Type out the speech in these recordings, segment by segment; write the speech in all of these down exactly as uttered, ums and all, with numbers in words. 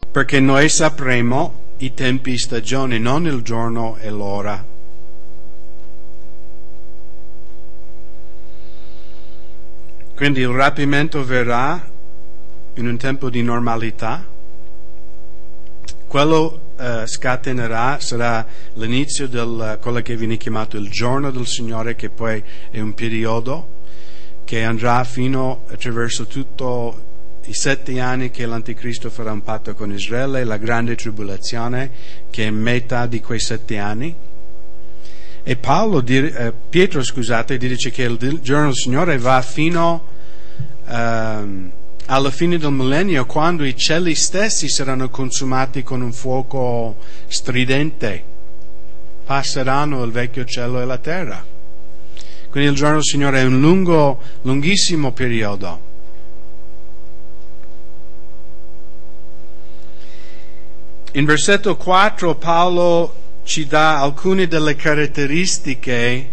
perché noi sapremo i tempi e stagioni, non il giorno e l'ora. Quindi il rapimento verrà in un tempo di normalità. Quello uh, scatenerà, sarà l'inizio del quello che viene chiamato il giorno del Signore, che poi è un periodo che andrà fino attraverso tutto i sette anni che l'Anticristo farà un patto con Israele, la grande tribolazione che è metà di quei sette anni. E Paolo, eh, Pietro, scusate, dice che il giorno del Signore va fino uh, alla fine del millennio, quando i cieli stessi saranno consumati con un fuoco stridente. Passeranno il vecchio cielo e la terra. Quindi il giorno del Signore è un lungo, lunghissimo periodo. In versetto quattro Paolo ci dà alcune delle caratteristiche.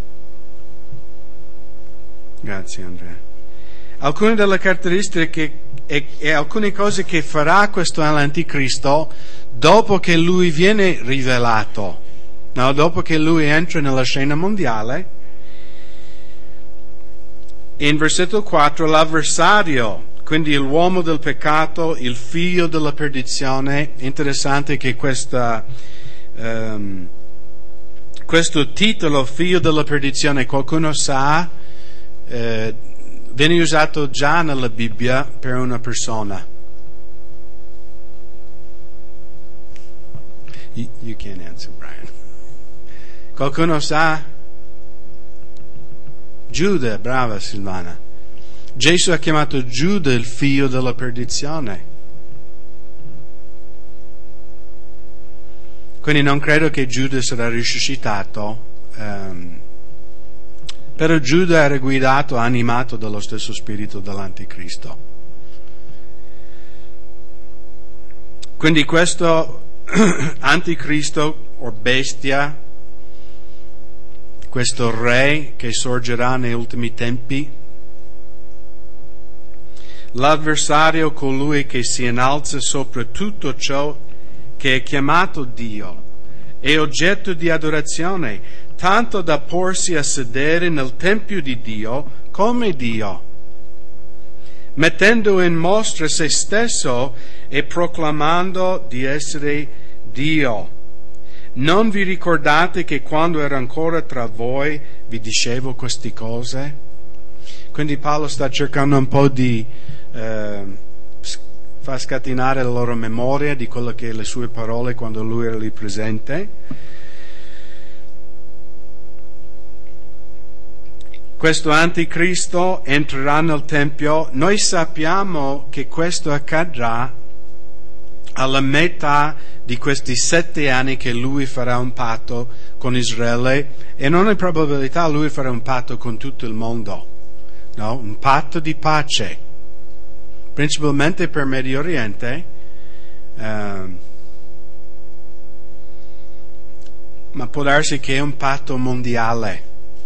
Grazie Andrea. Alcune delle caratteristiche e, e alcune cose che farà questo Anticristo dopo che lui viene rivelato, no? Dopo che lui entra nella scena mondiale. In versetto quattro l'avversario, quindi l'uomo del peccato, il figlio della perdizione. Interessante che questa, um, questo titolo, figlio della perdizione, qualcuno sa, eh, viene usato già nella Bibbia per una persona. You, you can't answer, Brian. Qualcuno sa? Giuda, brava Silvana. Gesù ha chiamato Giuda il figlio della perdizione. Quindi non credo che Giuda sarà risuscitato, um, però Giuda era guidato, animato dallo stesso spirito dell'Anticristo. Quindi questo Anticristo o bestia, questo re che sorgerà negli ultimi tempi, l'avversario, colui che si innalza sopra tutto ciò che è chiamato Dio, è oggetto di adorazione, tanto da porsi a sedere nel tempio di Dio come Dio, mettendo in mostra se stesso e proclamando di essere Dio. Non vi ricordate che quando ero ancora tra voi vi dicevo queste cose? Quindi Paolo sta cercando un po' di eh, far scatenare la loro memoria di quello che le sue parole quando lui era lì presente. Questo Anticristo entrerà nel Tempio. Noi sappiamo che questo accadrà alla metà di questi sette anni che lui farà un patto con Israele, e non è probabilità lui farà un patto con tutto il mondo, no? Un patto di pace, principalmente per Medio Oriente, uh, ma può darsi che è un patto mondiale.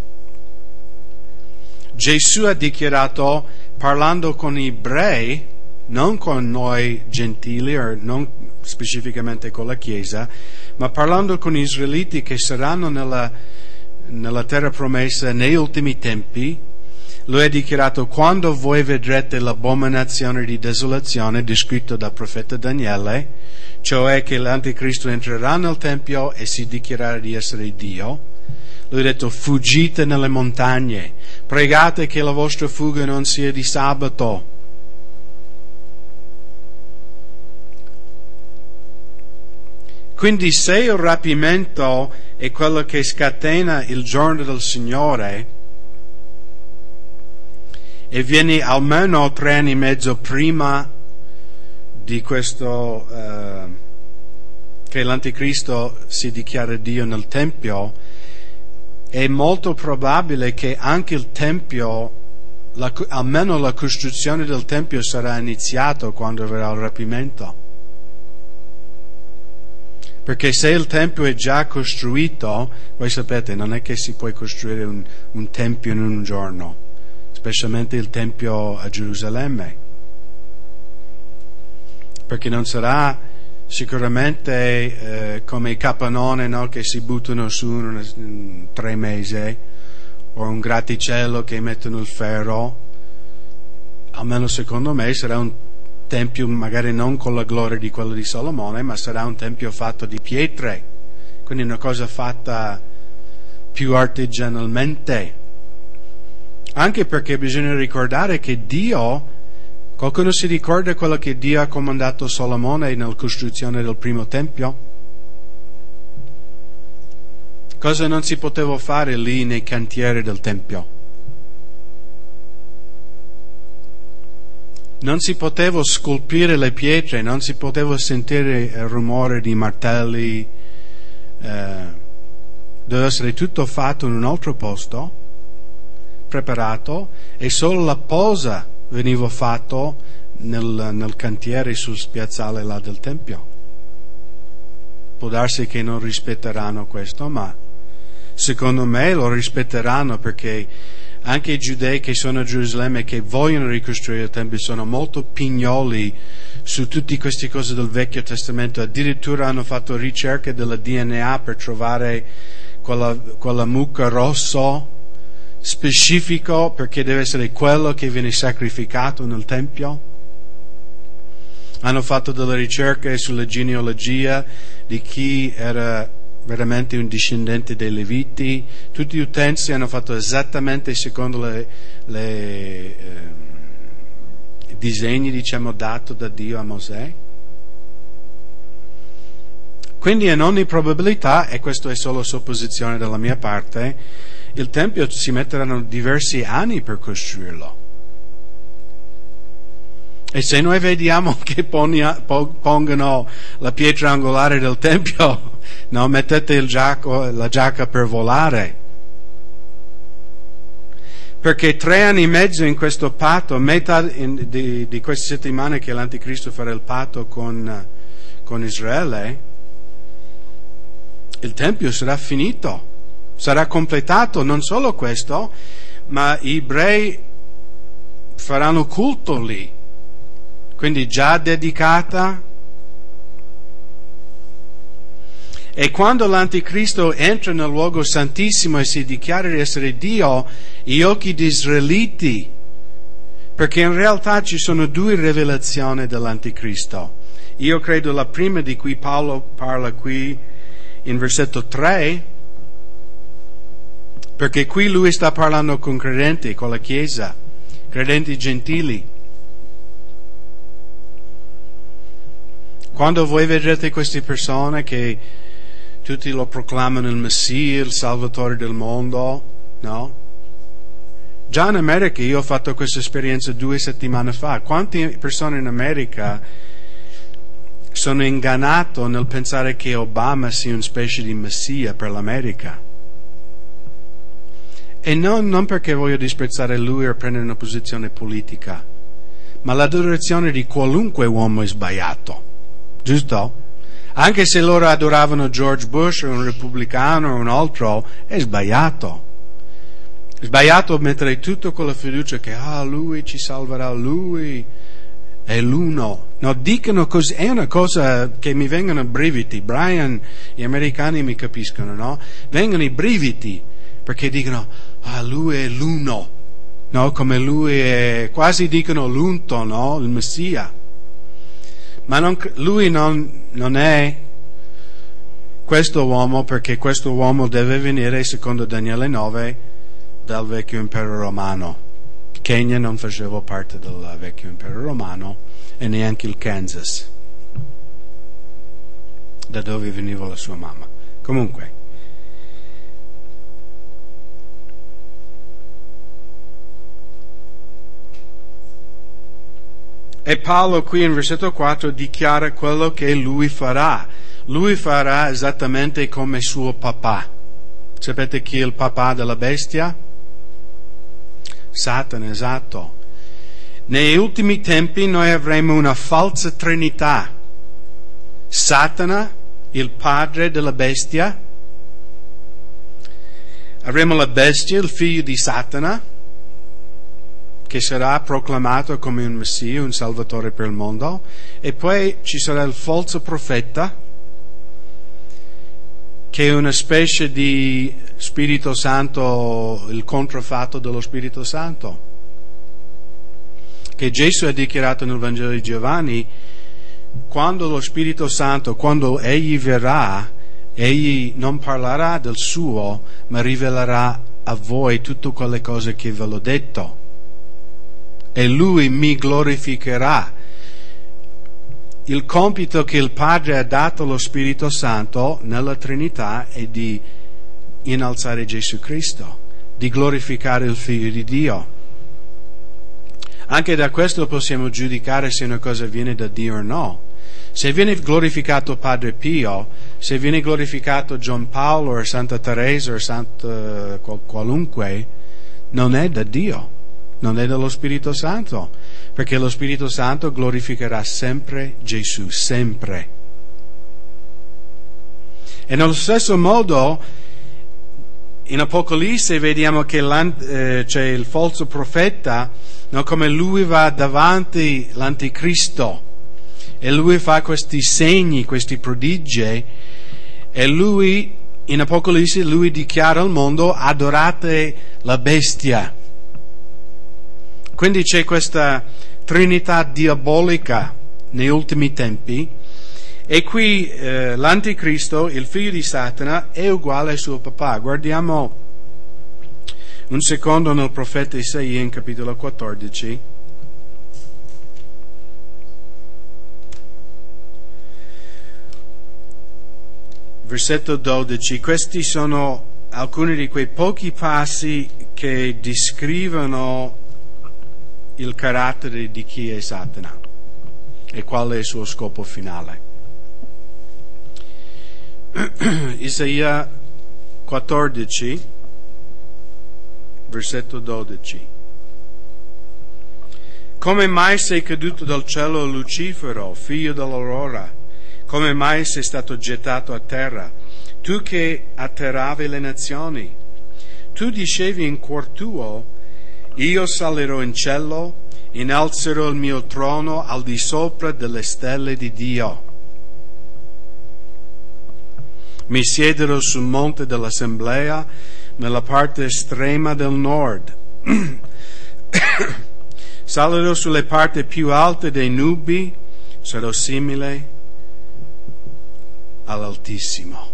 Gesù ha dichiarato, parlando con gli ebrei, non con noi gentili, o non specificamente con la Chiesa, ma parlando con gli israeliti che saranno nella, nella terra promessa negli ultimi tempi, lui ha dichiarato: quando voi vedrete l'abominazione di desolazione descritta dal profeta Daniele, cioè che l'Anticristo entrerà nel Tempio e si dichiarerà di essere Dio, lui ha detto: fuggite nelle montagne, pregate che la vostra fuga non sia di sabato. Quindi se il rapimento è quello che scatena il giorno del Signore e viene almeno tre anni e mezzo prima di questo, uh, che l'Anticristo si dichiara Dio nel Tempio, è molto probabile che anche il Tempio, la, almeno la costruzione del Tempio sarà iniziata quando verrà il rapimento. Perché se il Tempio è già costruito, voi sapete, non è che si può costruire un, un Tempio in un giorno, specialmente il Tempio a Gerusalemme. perché non sarà sicuramente eh, come i capannoni, no, che si buttano su in, in tre mesi, o un grattacielo che mettono il ferro. Almeno secondo me sarà un tempio magari non con la gloria di quello di Salomone, ma sarà un tempio fatto di pietre, quindi una cosa fatta più artigianalmente. Anche perché bisogna ricordare che Dio, qualcuno si ricorda quello che Dio ha comandato a Salomone nella costruzione del primo tempio? Cosa non si poteva fare lì nei cantieri del tempio? Non si poteva scolpire le pietre, non si poteva sentire il rumore di martelli, eh, deve essere tutto fatto in un altro posto, preparato, e solo la posa veniva fatto nel, nel cantiere sul piazzale là del Tempio. Può darsi che non rispetteranno questo, ma secondo me lo rispetteranno, perché anche i giudei che sono a Gerusalemme e che vogliono ricostruire il Tempio sono molto pignoli su tutte queste cose del Vecchio Testamento. Addirittura hanno fatto ricerche della D N A per trovare quella, quella mucca rosso specifico, perché deve essere quello che viene sacrificato nel Tempio. Hanno fatto delle ricerche sulla genealogia di chi era veramente un discendente dei Leviti. Tutti gli utensili hanno fatto esattamente secondo le, le eh, i disegni, diciamo, dato da Dio a Mosè. Quindi in ogni probabilità, e questo è solo supposizione dalla mia parte, il Tempio si metteranno diversi anni per costruirlo. E se noi vediamo che pongono la pietra angolare del Tempio, no, mettete il giacco, la giacca per volare. Perché tre anni e mezzo in questo patto, metà in, di, di queste settimane che l'Anticristo farà il patto con, con Israele, il Tempio sarà finito, sarà completato. Non solo questo, ma gli ebrei faranno culto lì. Quindi già dedicata. E quando l'Anticristo entra nel luogo santissimo e si dichiara di essere Dio, gli occhi di israeliti, perché in realtà ci sono due rivelazioni dell'Anticristo. Io credo la prima di cui Paolo parla qui in versetto tre, perché qui lui sta parlando con credenti, con la Chiesa, credenti gentili. Quando voi vedrete queste persone che tutti lo proclamano il Messia, il Salvatore del mondo, no? Già in America io ho fatto questa esperienza due settimane fa. Quante persone in America sono ingannate nel pensare che Obama sia una specie di Messia per l'America? E non, non perché voglio disprezzare lui o prendere una posizione politica, ma l'adorazione di qualunque uomo è sbagliato. Giusto? Anche se loro adoravano George Bush o un repubblicano o un altro, è sbagliato. È sbagliato mettere tutto con la fiducia che ah, lui ci salverà, lui è l'uno. No, dicono così, è una cosa che mi vengono brividi. Brian, gli americani mi capiscono, no? Vengono i brividi perché dicono ah, lui è l'uno. No, come lui è, quasi dicono l'unto, no? Il Messia. Ma non, lui non, non è questo uomo, perché questo uomo deve venire, secondo Daniele nove, dal vecchio impero romano. Kenya non faceva parte del vecchio impero romano e neanche il Kansas, da dove veniva la sua mamma. Comunque, e Paolo qui in versetto quattro dichiara quello che lui farà. Lui farà esattamente come suo papà. Sapete chi è il papà della bestia? Satana, esatto. Negli ultimi tempi noi avremo una falsa trinità. Satana, il padre della bestia. Avremo la bestia, il figlio di Satana, che sarà proclamato come un Messia, un Salvatore per il mondo, e poi ci sarà il falso profeta, che è una specie di Spirito Santo, il controfatto dello Spirito Santo, che Gesù ha dichiarato nel Vangelo di Giovanni: quando lo Spirito Santo, quando Egli verrà, Egli non parlerà del suo, ma rivelerà a voi tutte quelle cose che ve l'ho detto, e Lui mi glorificherà. Il compito che il Padre ha dato allo Spirito Santo nella Trinità è di innalzare Gesù Cristo, di glorificare il Figlio di Dio. Anche da questo possiamo giudicare se una cosa viene da Dio o no. Se viene glorificato Padre Pio, se viene glorificato Gian Paolo o Santa Teresa o Santa qualunque, non è da Dio, non è dello Spirito Santo, perché lo Spirito Santo glorificherà sempre Gesù, sempre. E nello stesso modo, in Apocalisse vediamo che eh, c'è il falso profeta, no, come lui va davanti l'anticristo, e lui fa questi segni, questi prodigi, e lui, in Apocalisse, lui dichiara al mondo: adorate la bestia. Quindi c'è questa trinità diabolica negli ultimi tempi, e qui eh, l'anticristo, il figlio di Satana, è uguale al suo papà. Guardiamo un secondo nel profeta Isaia in capitolo quattordici. Versetto dodici. Questi sono alcuni di quei pochi passi che descrivono il carattere di chi è Satana e qual è il suo scopo finale. Isaia quattordici, versetto dodici. Come mai sei caduto dal cielo, Lucifero, figlio dell'aurora? Come mai sei stato gettato a terra, tu che atterravi le nazioni? Tu dicevi in cuor tuo: io salirò in cielo, innalzerò il mio trono al di sopra delle stelle di Dio. Mi siederò sul monte dell'assemblea, nella parte estrema del nord. Salirò sulle parti più alte dei nubi, sarò simile all'Altissimo.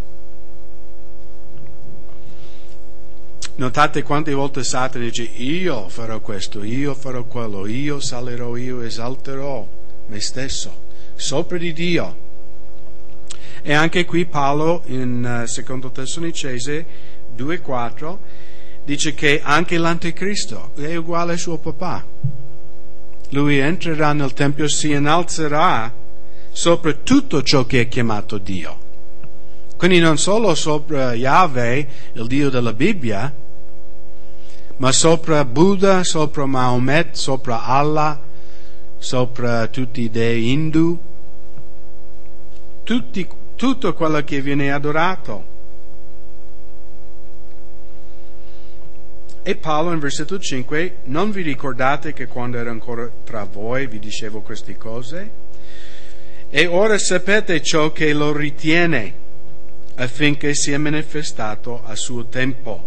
Notate quante volte Satana dice: io farò questo, io farò quello, io salirò, io esalterò me stesso sopra di Dio. E anche qui Paolo in uh, secondo Tessalonicesi due quattro dice che anche l'anticristo è uguale al suo papà. Lui entrerà nel tempio, si innalzerà sopra tutto ciò che è chiamato Dio. Quindi non solo sopra Yahweh, il Dio della Bibbia, ma sopra Buddha, sopra Maomet, sopra Allah, sopra tutti i dei Hindu, tutti, tutto quello che viene adorato. E Paolo in versetto cinque: non vi ricordate che quando ero ancora tra voi vi dicevo queste cose? E ora sapete ciò che lo ritiene, affinché sia manifestato a suo tempo.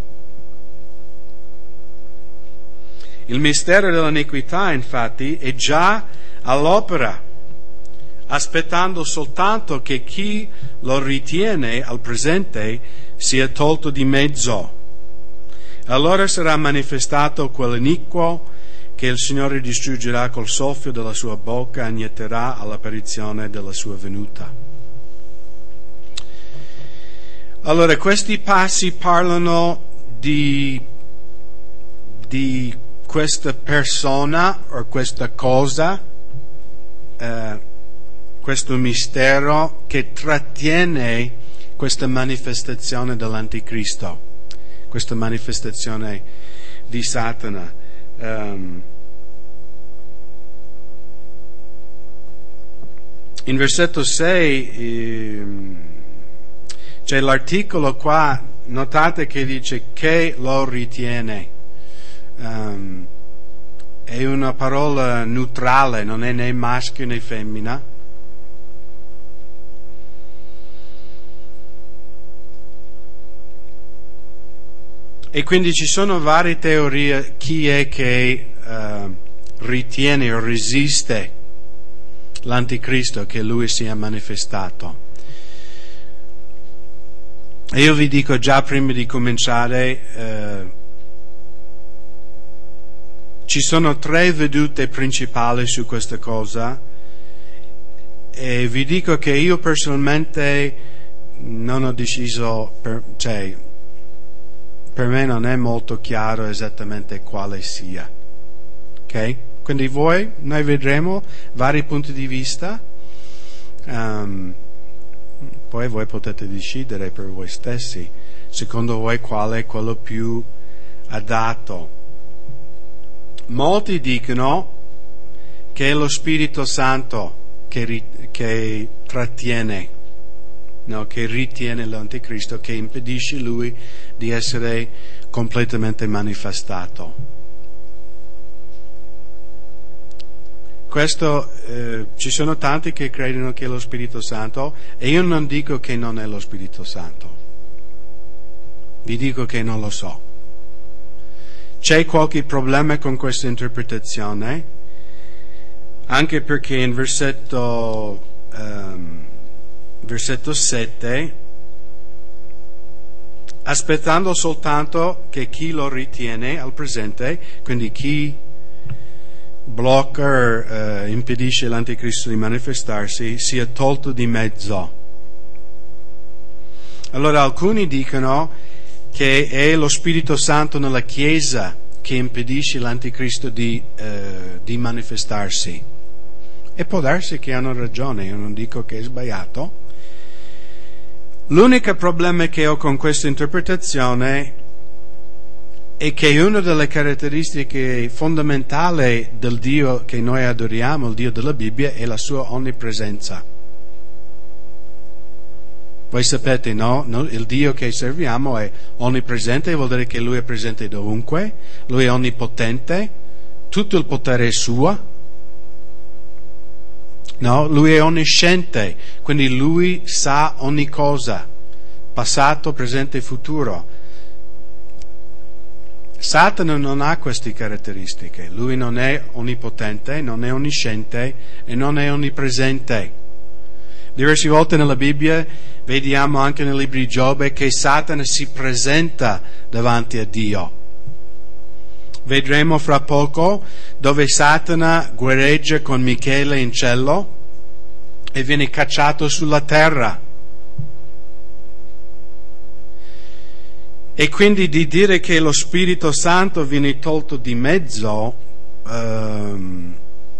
Il mistero dell'iniquità, infatti, è già all'opera, aspettando soltanto che chi lo ritiene al presente sia tolto di mezzo. Allora sarà manifestato quell'iniquo che il Signore distruggerà col soffio della sua bocca, annienterà all'apparizione della sua venuta. Allora, questi passi parlano di, di questa persona o questa cosa, eh, questo mistero che trattiene questa manifestazione dell'anticristo, questa manifestazione di Satana. Um, in versetto sei eh, c'è l'articolo qua, notate che dice che lo ritiene. Um, è una parola neutrale, non è né maschio né femmina. E quindi ci sono varie teorie chi è che uh, ritiene o resiste l'anticristo che lui sia manifestato. E io vi dico già prima di cominciare, uh, ci sono tre vedute principali su questa cosa e vi dico che io personalmente non ho deciso, per, cioè per me non è molto chiaro esattamente quale sia, ok? Quindi voi, noi vedremo vari punti di vista, um, poi voi potete decidere per voi stessi, secondo voi quale è quello più adatto. Molti dicono che è lo Spirito Santo che, che trattiene, no, che ritiene l'anticristo, che impedisce lui di essere completamente manifestato. Questo, eh, ci sono tanti che credono che è lo Spirito Santo e io non dico che non è lo Spirito Santo, vi dico che non lo so. C'è qualche problema con questa interpretazione, anche perché in versetto um, versetto sette, aspettando soltanto che chi lo ritiene al presente, quindi chi blocca o uh, impedisce l'anticristo di manifestarsi, sia tolto di mezzo. Allora alcuni dicono che è lo Spirito Santo nella Chiesa che impedisce l'anticristo di, uh, di manifestarsi. E può darsi che hanno ragione, io non dico che è sbagliato. L'unico problema che ho con questa interpretazione è che una delle caratteristiche fondamentali del Dio che noi adoriamo, il Dio della Bibbia, è la sua onnipresenza. Voi sapete, no? Il Dio che serviamo è onnipresente, vuol dire che Lui è presente dovunque, Lui è onnipotente, tutto il potere è suo. No, lui è onnisciente, quindi lui sa ogni cosa, passato, presente e futuro. Satana non ha queste caratteristiche, lui non è onnipotente, non è onnisciente e non è onnipresente. Diverse volte nella Bibbia vediamo anche nel libro di Giobbe che Satana si presenta davanti a Dio. Vedremo fra poco dove Satana guerreggia con Michele in cielo e viene cacciato sulla terra. E quindi di dire che lo Spirito Santo viene tolto di mezzo, um,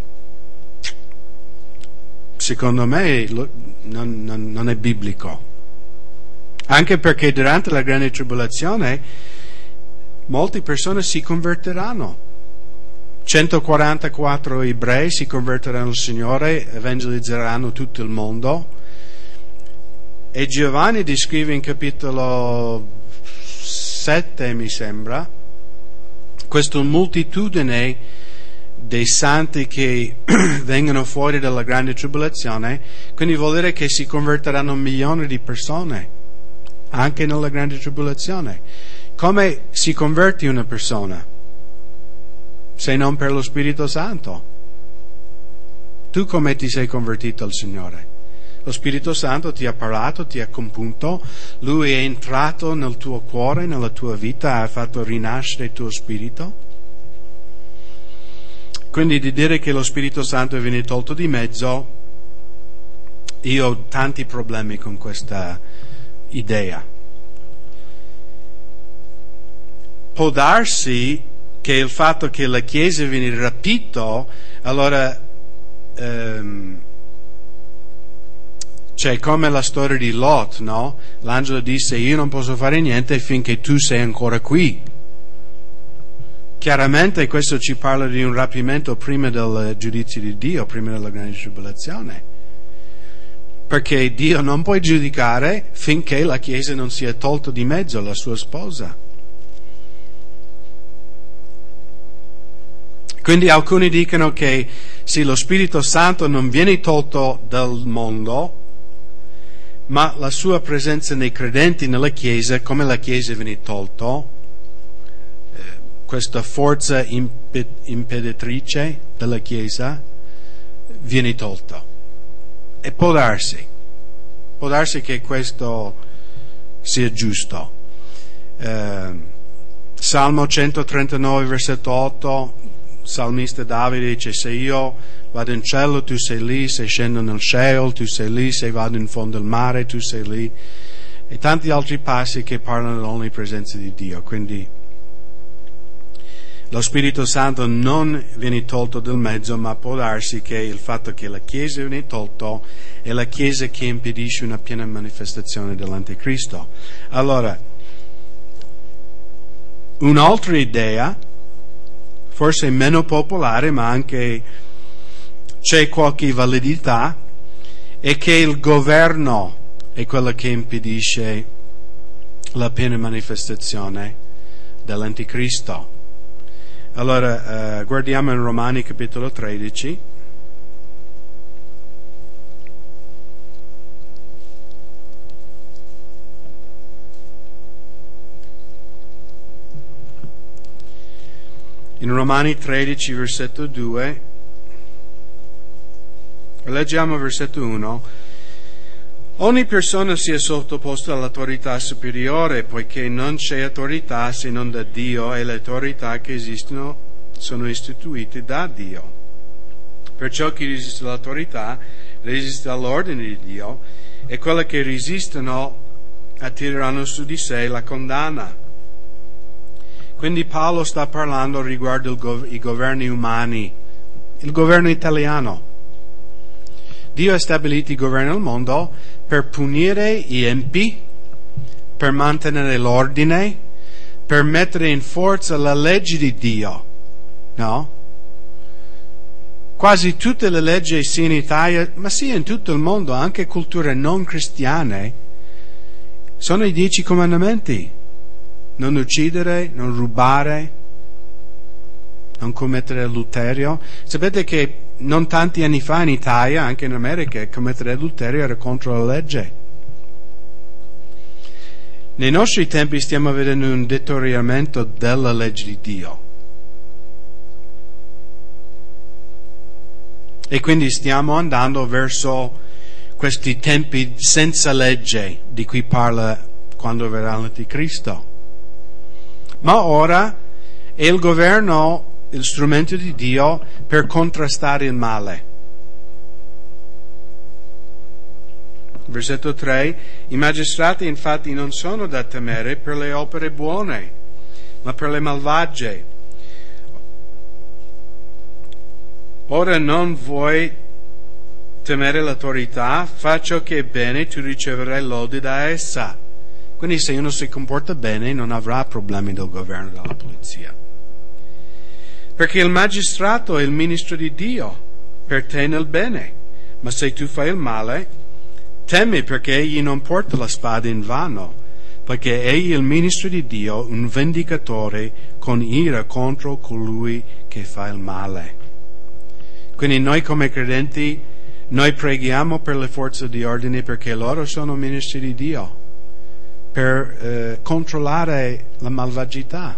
secondo me non, non, non è biblico. Anche perché durante la grande tribolazione molte persone si convertiranno. centoquarantaquattro ebrei si convertiranno al Signore, evangelizzeranno tutto il mondo. E Giovanni descrive in capitolo sette, mi sembra, questa moltitudine dei santi che vengono fuori dalla grande tribolazione, quindi vuol dire che si convertiranno milioni di persone, anche nella grande tribolazione. Come si converte una persona? Se non per lo Spirito Santo. Tu come ti sei convertito al Signore? Lo Spirito Santo ti ha parlato, ti ha compunto, Lui è entrato nel tuo cuore, nella tua vita, ha fatto rinascere il tuo spirito. Quindi di dire che lo Spirito Santo viene tolto di mezzo, io ho tanti problemi con questa idea. Può darsi che il fatto che la Chiesa viene rapito, allora ehm, cioè come la storia di Lot, no? L'angelo disse: io non posso fare niente finché tu sei ancora qui. Chiaramente questo ci parla di un rapimento prima del giudizio di Dio, prima della grande tribolazione, perché Dio non può giudicare finché la Chiesa non sia tolta di mezzo, la sua sposa. Quindi alcuni dicono che sì, lo Spirito Santo non viene tolto dal mondo, ma la sua presenza nei credenti nella Chiesa, come la Chiesa viene tolto, eh, questa forza impe- impeditrice della Chiesa viene tolta. E può darsi, può darsi che questo sia giusto. Eh, Salmo centotrentanove, versetto otto, salmista Davide dice: se io vado in cielo, tu sei lì; se scendo nel Sheol, tu sei lì; se vado in fondo al mare, tu sei lì. E tanti altri passi che parlano dell'onnipresenza di Dio. Quindi lo Spirito Santo non viene tolto dal mezzo, ma può darsi che il fatto che la Chiesa viene tolto è la Chiesa che impedisce una piena manifestazione dell'Anticristo. Allora, un'altra idea, forse meno popolare, ma anche c'è qualche validità, è che il governo è quello che impedisce la piena manifestazione dell'Anticristo. Allora, eh, guardiamo in Romani capitolo tredici. In Romani tredici, versetto due, leggiamo versetto uno. Ogni persona sia sottoposta all'autorità superiore, poiché non c'è autorità se non da Dio, e le autorità che esistono sono istituite da Dio. Perciò chi resiste all'autorità resiste all'ordine di Dio, e quelli che resistono attireranno su di sé la condanna. Quindi Paolo sta parlando riguardo il gov- i governi umani, il governo italiano. Dio ha stabilito i governi del mondo per punire gli empi, per mantenere l'ordine, per mettere in forza la legge di Dio. No? Quasi tutte le leggi sia in Italia, ma sia in tutto il mondo, anche culture non cristiane, sono i dieci comandamenti. Non uccidere, non rubare, non commettere adulterio. Sapete che non tanti anni fa in Italia, anche in America, commettere adulterio era contro la legge. Nei nostri tempi stiamo vedendo un deterioramento della legge di Dio. E quindi stiamo andando verso questi tempi senza legge di cui parla quando verrà l'Anticristo. Ma ora è il governo il strumento di Dio per contrastare il male. Versetto tre. I magistrati infatti non sono da temere per le opere buone, ma per le malvagie. Ora non vuoi temere l'autorità, fa ciò che è bene, tu riceverai lode da essa. Quindi se uno si comporta bene non avrà problemi del governo della polizia. Perché il magistrato è il ministro di Dio per te nel bene, ma se tu fai il male, temi perché egli non porta la spada in vano, perché egli è il ministro di Dio, un vendicatore con ira contro colui che fa il male. Quindi noi come credenti, noi preghiamo per le forze di ordine perché loro sono ministri di Dio, per eh, controllare la malvagità.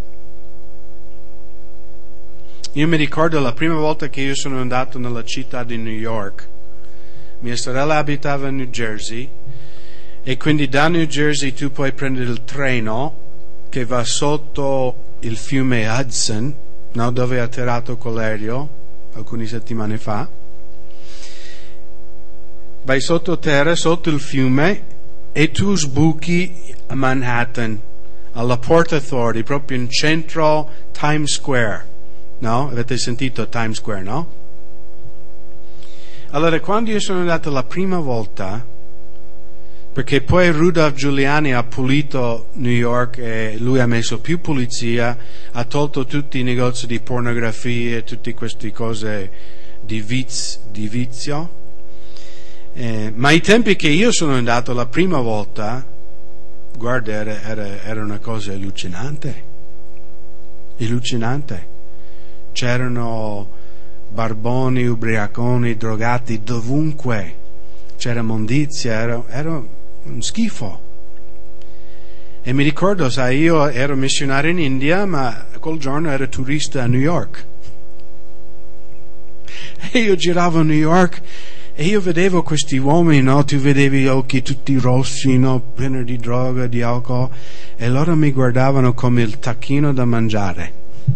Io mi ricordo la prima volta che io sono andato nella città di New York. Mia sorella abitava a New Jersey e quindi da New Jersey tu puoi prendere il treno che va sotto il fiume Hudson, no, dove è atterrato quell'aereo alcune settimane fa. Vai sottoterra, sotto il fiume, e tu sbuchi a Manhattan, alla Port Authority, proprio in centro Times Square. No? Avete sentito Times Square, no? Allora, quando io sono andato la prima volta, perché poi Rudolph Giuliani ha pulito New York e lui ha messo più pulizia, ha tolto tutti i negozi di pornografia e tutte queste cose di, viz, di vizio. Eh, ma ai tempi che io sono andato la prima volta, guarda, era, era, era una cosa allucinante, allucinante. c'erano barboni, ubriaconi, drogati dovunque, c'era mondizia, era, era un schifo. E mi ricordo, sai, io ero missionario in India, ma quel giorno ero turista a New York. E io giravo a New York e io vedevo questi uomini, no? Tu vedevi gli occhi tutti rossi, no? Pieni di droga, di alcol, e loro mi guardavano come il tacchino da mangiare.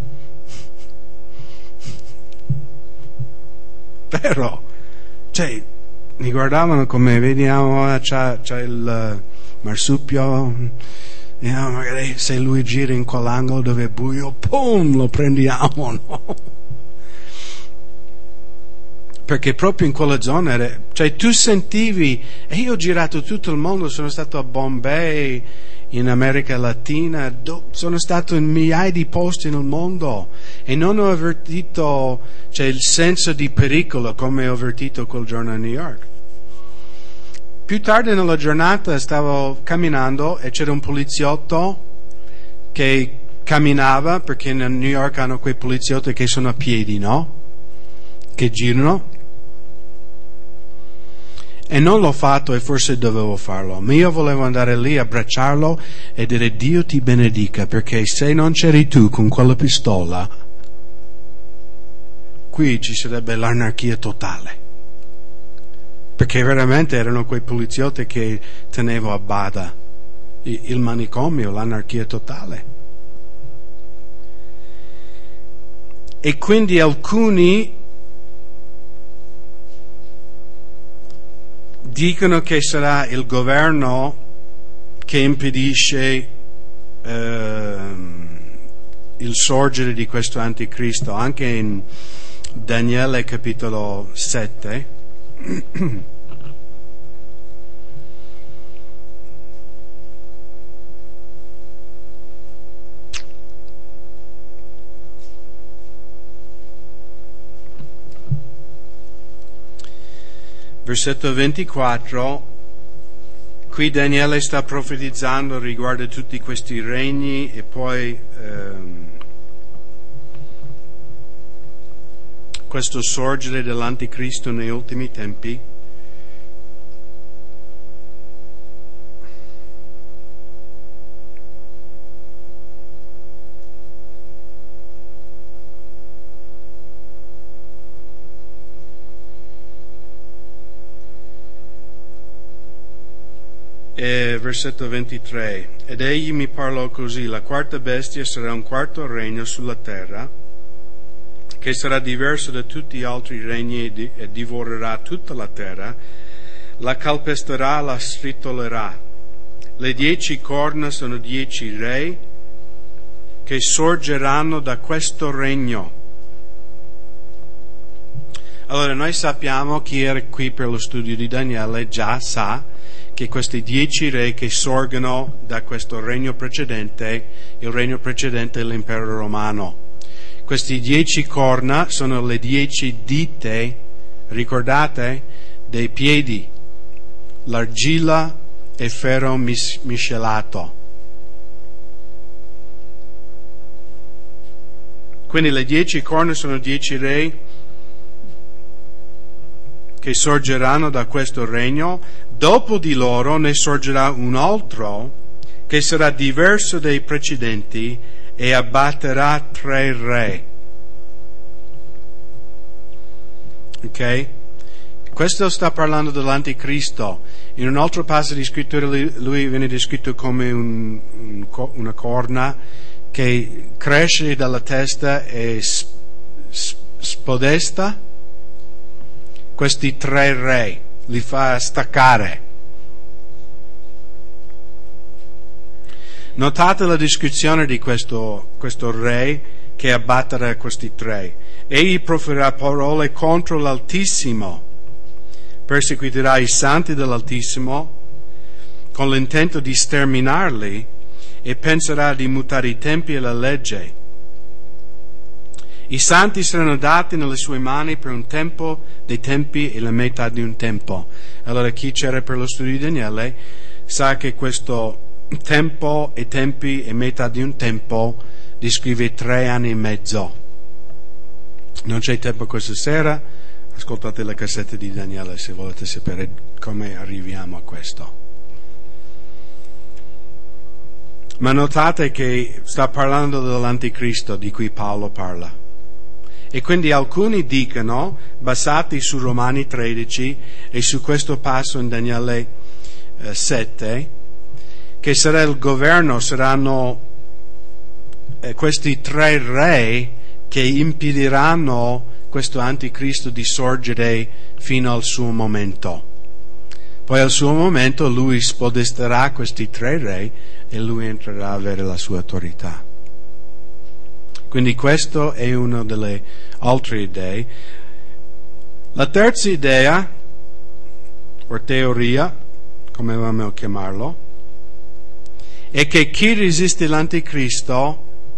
Però, cioè, mi guardavano come, vediamo, c'ha, c'ha il marsupio, you know, magari se lui gira in quell'angolo dove è buio, pum, lo prendiamo, no? Perché proprio in quella zona era, cioè tu sentivi, e io ho girato tutto il mondo, sono stato a Bombay, in America Latina, do, sono stato in migliaia di posti nel mondo e non ho avvertito, cioè, il senso di pericolo come ho avvertito quel giorno a New York. Più tardi nella giornata stavo camminando e c'era un poliziotto che camminava, perché in New York hanno quei poliziotti che sono a piedi, no? Che girano. E non l'ho fatto e forse dovevo farlo, ma io volevo andare lì, abbracciarlo e dire Dio ti benedica, perché se non c'eri tu con quella pistola, qui ci sarebbe l'anarchia totale. Perché veramente erano quei poliziotti che tenevo a bada, il manicomio, l'anarchia totale. E quindi alcuni dicono che sarà il governo che impedisce eh, il sorgere di questo anticristo. Anche in Daniele capitolo sette versetto ventiquattro, qui Daniele sta profetizzando riguardo a tutti questi regni e poi ehm, questo sorgere dell'anticristo negli ultimi tempi. E versetto ventitré, ed egli mi parlò così: la quarta bestia sarà un quarto regno sulla terra, che sarà diverso da tutti gli altri regni e divorerà tutta la terra, la calpesterà, la stritolerà. Le dieci corna sono dieci re che sorgeranno da questo regno. Allora, noi sappiamo, chi era qui per lo studio di Daniele già sa che questi dieci re che sorgono da questo regno precedente, il regno precedente è l'impero romano. Questi dieci corna sono le dieci dita, ricordate, dei piedi, l'argilla e ferro mis- miscelato. Quindi le dieci corna sono dieci re che sorgeranno da questo regno. Dopo di loro ne sorgerà un altro che sarà diverso dai precedenti e abbatterà tre re. Ok? Questo sta parlando dell'anticristo. In un altro passaggio di scrittura lui viene descritto come un, un, una corna che cresce dalla testa e spodesta questi tre re, li fa staccare. Notate la descrizione di questo, questo re che abbatterà questi tre. Egli proferirà parole contro l'Altissimo, perseguiterà i santi dell'Altissimo con l'intento di sterminarli e penserà di mutare i tempi e la legge. I santi saranno dati nelle sue mani per un tempo dei tempi e la metà di un tempo. Allora chi c'era per lo studio di Daniele sa che questo tempo e tempi e metà di un tempo descrive tre anni e mezzo. Non c'è tempo questa sera, ascoltate la cassetta di Daniele se volete sapere come arriviamo a questo. Ma notate che sta parlando dell'anticristo di cui Paolo parla. E quindi alcuni dicono, basati su Romani tredici e su questo passo in Daniele eh, sette, che sarà il governo, saranno eh, questi tre re che impediranno questo anticristo di sorgere fino al suo momento. Poi al suo momento lui spodesterà questi tre re e lui entrerà a avere la sua autorità. Quindi questo è una delle altre idee. La terza idea, o teoria, come vogliamo chiamarlo, è che chi resiste l'anticristo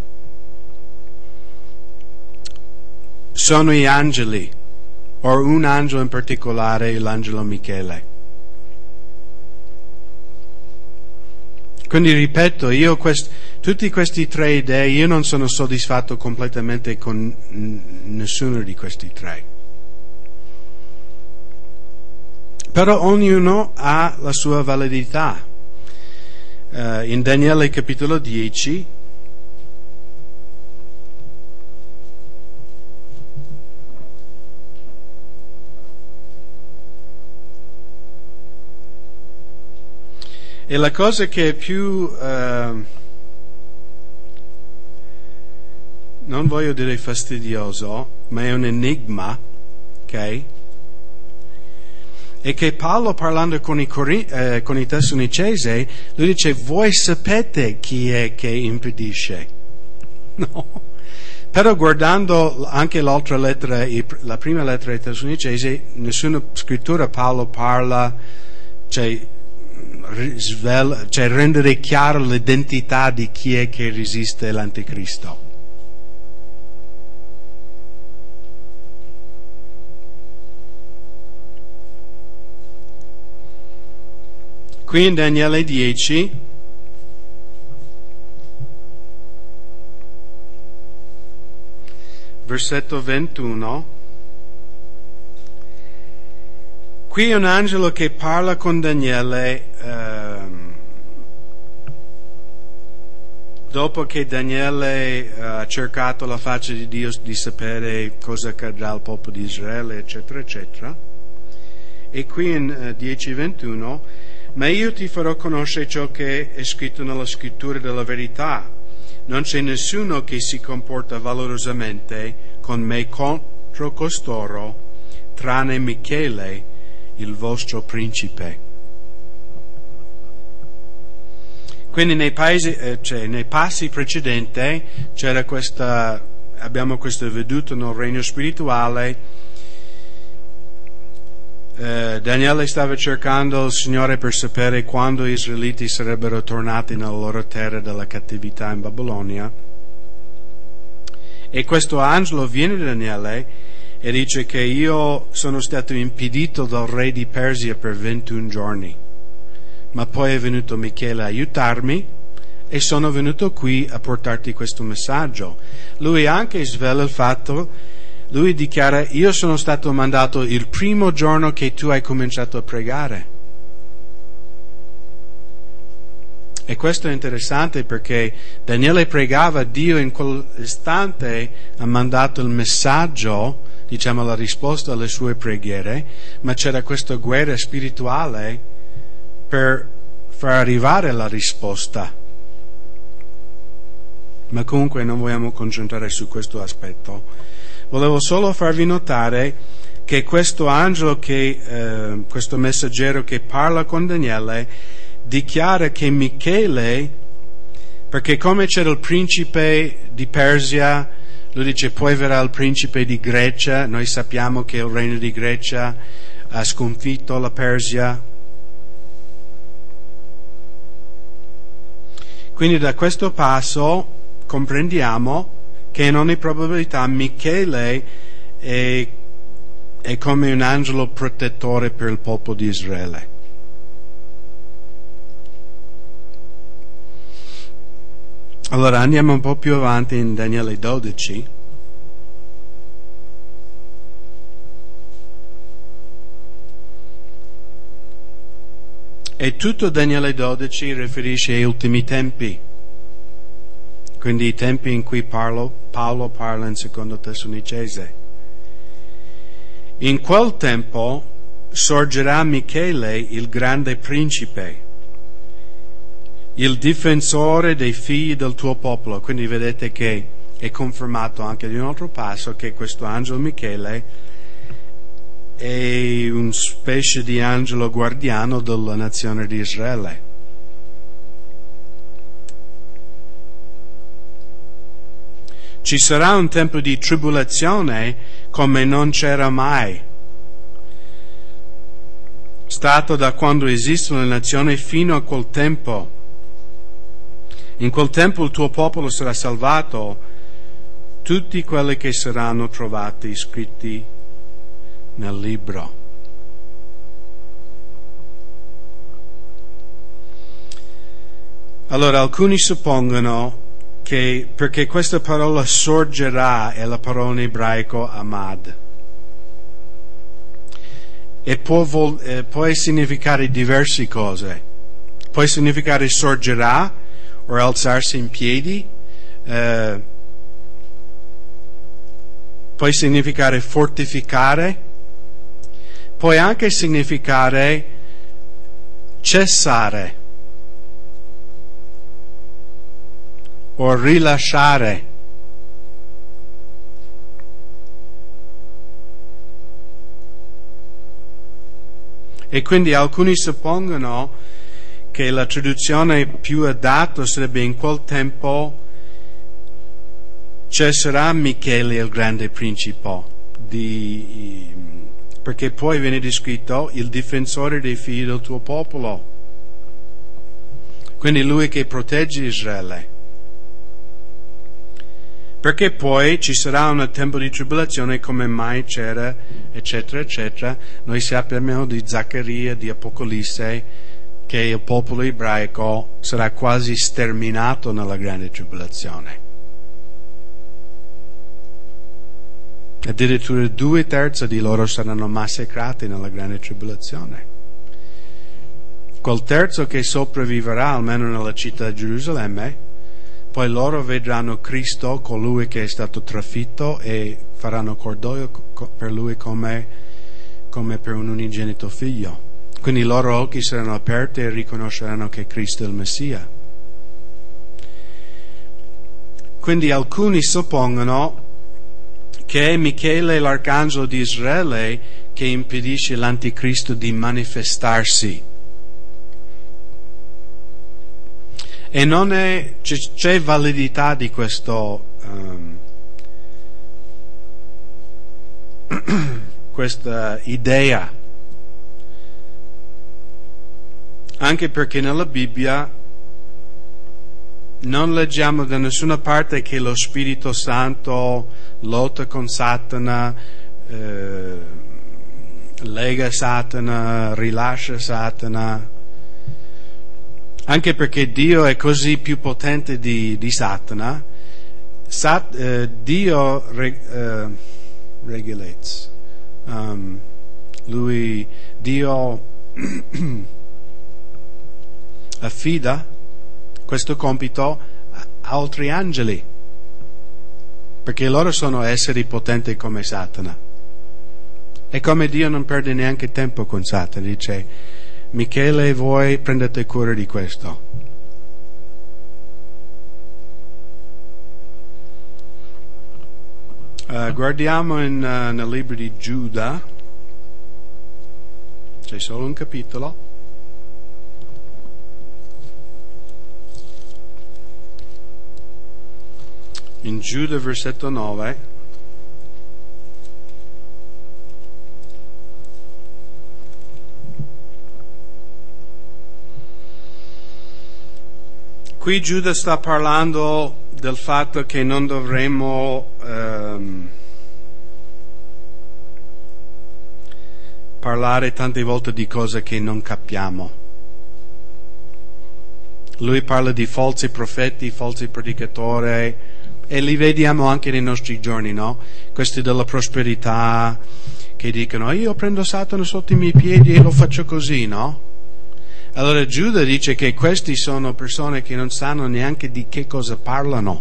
sono gli angeli, o un angelo in particolare, l'angelo Michele. Quindi ripeto, io quest, tutti questi tre idee, io non sono soddisfatto completamente con n- nessuno di questi tre. Però ognuno ha la sua validità. Uh, in Daniele capitolo dieci, e la cosa che è più, uh, non voglio dire fastidioso, ma è un enigma, ok? È che Paolo, parlando con i, Cori- eh, con i Tessalonicesi, lui dice: voi sapete chi è che impedisce? No. Però guardando anche l'altra lettera, la prima lettera ai Tessalonicesi, nessuna scrittura Paolo parla, cioè, Svela, cioè rendere chiaro l'identità di chi è che resiste l'anticristo. Qui in Daniele dieci versetto ventuno, qui è un angelo che parla con Daniele ehm, dopo che Daniele eh, ha cercato la faccia di Dio di sapere cosa accadrà al popolo di Israele, eccetera, eccetera. E qui in eh, dieci ventuno, ma io ti farò conoscere ciò che è scritto nella scrittura della verità. Non c'è nessuno che si comporta valorosamente con me contro costoro, tranne Michele, il vostro principe. Quindi nei, paesi, eh, cioè, nei passi precedenti c'era questa, abbiamo questo veduto nel regno spirituale. Eh, Daniele stava cercando il Signore per sapere quando gli israeliti sarebbero tornati nella loro terra dalla cattività in Babilonia. E questo angelo viene da Daniele e dice che io sono stato impedito dal re di Persia per ventuno giorni, ma poi è venuto Michele a aiutarmi e sono venuto qui a portarti questo messaggio. Lui anche svela il fatto, lui dichiara: io sono stato mandato il primo giorno che tu hai cominciato a pregare. E questo è interessante perché Daniele pregava, Dio in quell'istante ha mandato il messaggio, diciamo la risposta alle sue preghiere, ma c'era questa guerra spirituale per far arrivare la risposta. Ma comunque non vogliamo concentrare su questo aspetto. Volevo solo farvi notare che questo angelo, che, eh, questo messaggero che parla con Daniele, dichiara che Michele, perché come c'era il principe di Persia, lui dice poi verrà il principe di Grecia, noi sappiamo che il regno di Grecia ha sconfitto la Persia. Quindi da questo passo comprendiamo che in ogni probabilità Michele è, è come un angelo protettore per il popolo di Israele. Allora andiamo un po' più avanti in Daniele dodici. E tutto Daniele dodici riferisce ai ultimi tempi, quindi i tempi in cui Paolo, Paolo parla in secondo Tessalonicese. In quel tempo sorgerà Michele, il grande principe, il difensore dei figli del tuo popolo. Quindi vedete che è confermato anche di un altro passo che questo angelo Michele è un specie di angelo guardiano della nazione di Israele. Ci sarà un tempo di tribolazione come non c'era mai stato da quando esistono le nazioni fino a quel tempo. In quel tempo il tuo popolo sarà salvato, tutti quelli che saranno trovati scritti nel libro. Allora, alcuni suppongono che perché questa parola sorgerà è la parola in ebraico amad e può, vol- eh, può significare diverse cose. Può significare sorgerà o alzarsi in piedi, eh, può significare fortificare, può anche significare cessare o rilasciare. E quindi alcuni suppongono che la traduzione più adatta sarebbe in quel tempo cesserà Michele il grande principe, di, perché poi viene descritto il difensore dei figli del tuo popolo, quindi lui che protegge Israele. Perché poi ci sarà un tempo di tribolazione come mai c'era, eccetera, eccetera. Noi sappiamo di Zaccaria, di Apocalisse, che il popolo ebraico sarà quasi sterminato nella grande tribolazione. Addirittura due terzi di loro saranno massacrati nella grande tribolazione. Quel terzo che sopravviverà, almeno nella città di Gerusalemme, poi loro vedranno Cristo, colui che è stato trafitto, e faranno cordoglio per lui come, come per un unigenito figlio. Quindi i loro occhi saranno aperti e riconosceranno che Cristo è il Messia. Quindi alcuni suppongono che è Michele, l'arcangelo di Israele, che impedisce l'anticristo di manifestarsi. E non è, c'è, c'è validità di questo, um, questa idea, anche perché nella Bibbia non leggiamo da nessuna parte che lo Spirito Santo lotta con Satana, eh, lega Satana, rilascia Satana. Anche perché Dio è così più potente di, di Satana, Sat, eh, Dio reg, eh, regulates, um, lui, Dio affida questo compito a altri angeli, perché loro sono esseri potenti come Satana. E come Dio non perde neanche tempo con Satana, dice: Michele, voi prendete cura di questo. Uh, guardiamo in, uh, nel libro di Giuda, c'è solo un capitolo. In Giuda, versetto nove. Qui Giuda sta parlando del fatto che non dovremmo ehm, parlare tante volte di cose che non capiamo. Lui parla di falsi profeti, falsi predicatori, e li vediamo anche nei nostri giorni, no? Questi della prosperità, che dicono: io prendo Satana sotto i miei piedi e lo faccio così, no? Allora Giuda dice che questi sono persone che non sanno neanche di che cosa parlano.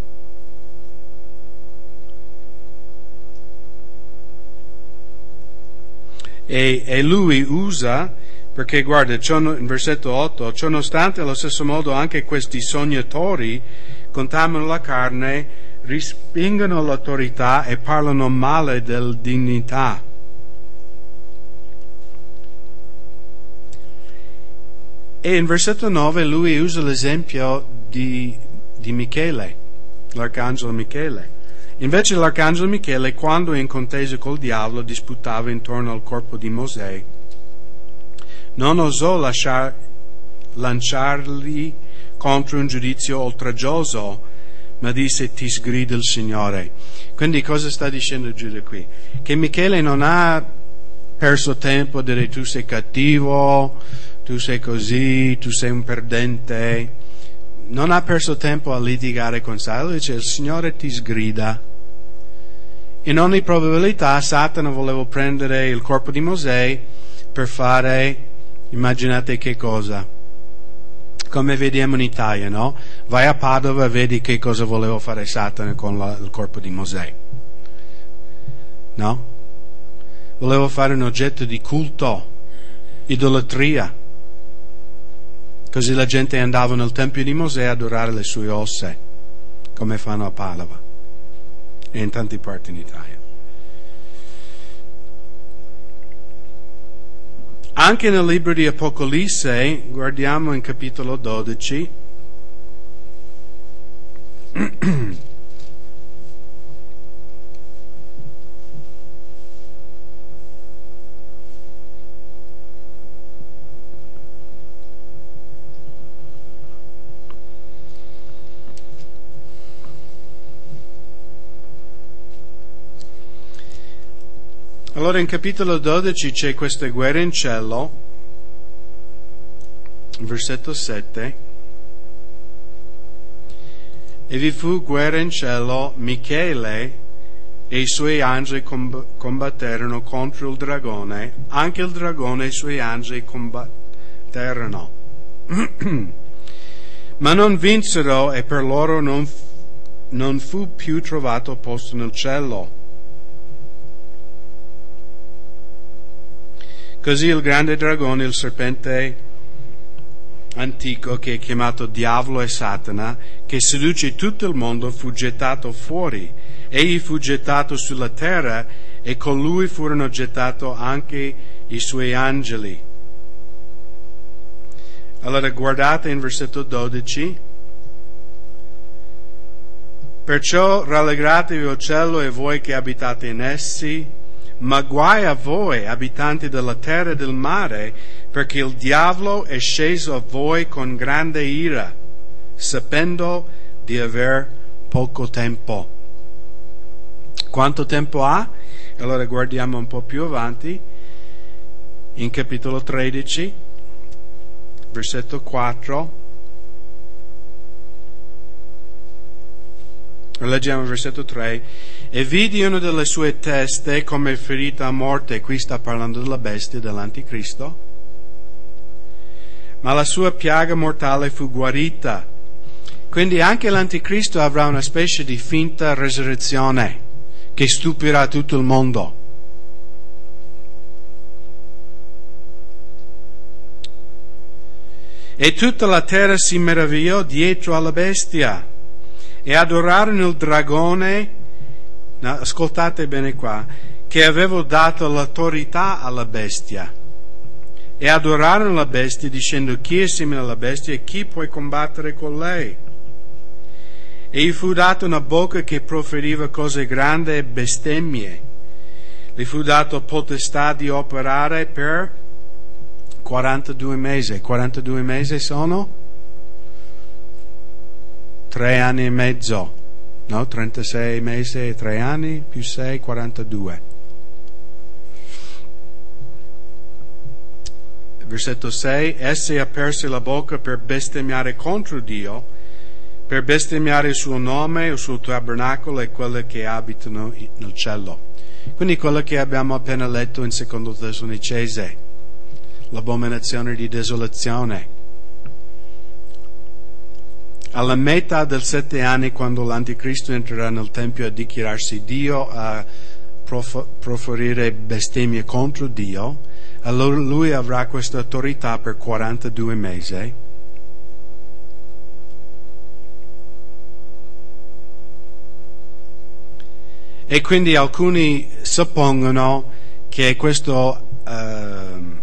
E, e lui usa, perché guarda, in versetto otto, ciononostante allo stesso modo anche questi sognatori contaminano la carne, respingono l'autorità e parlano male della dignità. E in versetto nove lui usa l'esempio di, di Michele, l'arcangelo Michele. Invece l'arcangelo Michele, quando in contesa col diavolo disputava intorno al corpo di Mosè, non osò lasciar, lanciargli contro un giudizio oltraggioso, ma disse: ti sgrida il Signore. Quindi cosa sta dicendo Giuda qui? Che Michele non ha perso tempo a dire tu sei cattivo, tu sei così, tu sei un perdente. Non ha perso tempo a litigare con Satana, dice il Signore ti sgrida. In ogni probabilità Satana voleva prendere il corpo di Mosè per fare, immaginate che cosa, come vediamo in Italia, no? Vai a Padova e vedi che cosa voleva fare Satana con la, il corpo di Mosè, no? Voleva fare un oggetto di culto, idolatria. Così la gente andava nel tempio di Mosè a adorare le sue ossa, come fanno a Padova e in tante parti in Italia. Anche nel libro di Apocalisse, guardiamo in capitolo dodici, allora in capitolo dodici c'è questa guerra in cielo, versetto sette, e vi fu guerra in cielo, Michele e i suoi angeli combatterono contro il dragone, anche il dragone e i suoi angeli combatterono, ma non vinsero e per loro non, non fu più trovato posto nel cielo. Così il grande dragone, il serpente antico che è chiamato Diavolo e Satana, che seduce tutto il mondo, fu gettato fuori. Egli fu gettato sulla terra e con lui furono gettati anche i suoi angeli. Allora guardate in versetto dodici. Perciò rallegratevi, o cielo, e voi che abitate in essi, ma guai a voi, abitanti della terra e del mare, perché il diavolo è sceso a voi con grande ira, sapendo di aver poco tempo. Quanto tempo ha? Allora guardiamo un po' più avanti, in capitolo tredici, versetto quattro. Leggiamo il versetto tre. E vidi una delle sue teste come ferita a morte. Qui sta parlando della bestia, dell'anticristo. Ma la sua piaga mortale fu guarita. Quindi anche l'anticristo avrà una specie di finta resurrezione che stupirà tutto il mondo. E tutta la terra si meravigliò dietro alla bestia e adorarono il dragone, no, ascoltate bene qua, che aveva dato l'autorità alla bestia, e adorarono la bestia dicendo: chi è simile alla bestia e chi può combattere con lei? E gli fu data una bocca che proferiva cose grandi e bestemmie. Gli fu dato potestà di operare per quarantadue mesi. quarantadue mesi sono tre anni e mezzo, no? trentasei mesi e tre anni, più sei, quarantadue. Versetto sei, essi aperse la bocca per bestemmiare contro Dio, per bestemmiare il suo nome, il suo tabernacolo e quelli che abitano nel cielo. Quindi quello che abbiamo appena letto in secondo Tessalonicese. l'abominazione di desolazione. Alla metà del sette anni, quando l'anticristo entrerà nel Tempio a dichiararsi Dio, a prof- proferire bestemmie contro Dio, allora lui avrà questa autorità per quarantadue mesi. E quindi alcuni suppongono che questo, uh,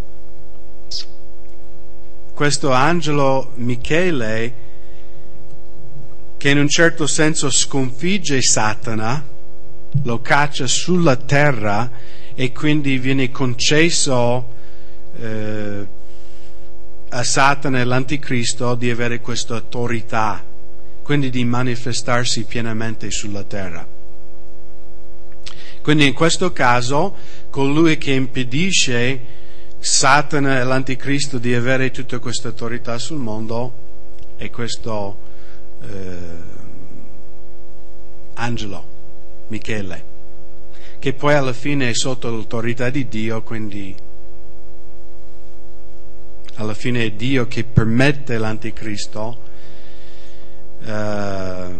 questo angelo Michele, che in un certo senso sconfigge Satana, lo caccia sulla terra e quindi viene concesso eh, a Satana e all'anticristo di avere questa autorità, quindi di manifestarsi pienamente sulla terra. Quindi in questo caso colui che impedisce Satana e l'anticristo di avere tutta questa autorità sul mondo è questo Eh, angelo Michele, che poi alla fine è sotto l'autorità di Dio, quindi alla fine è Dio che permette l'anticristo eh,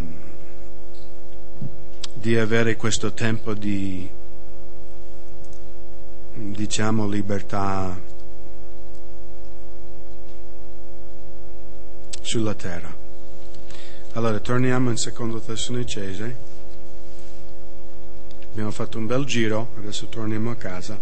di avere questo tempo di, diciamo, libertà sulla terra. Allora, torniamo in secondo Tessalonicesi. Abbiamo fatto un bel giro, adesso torniamo a casa.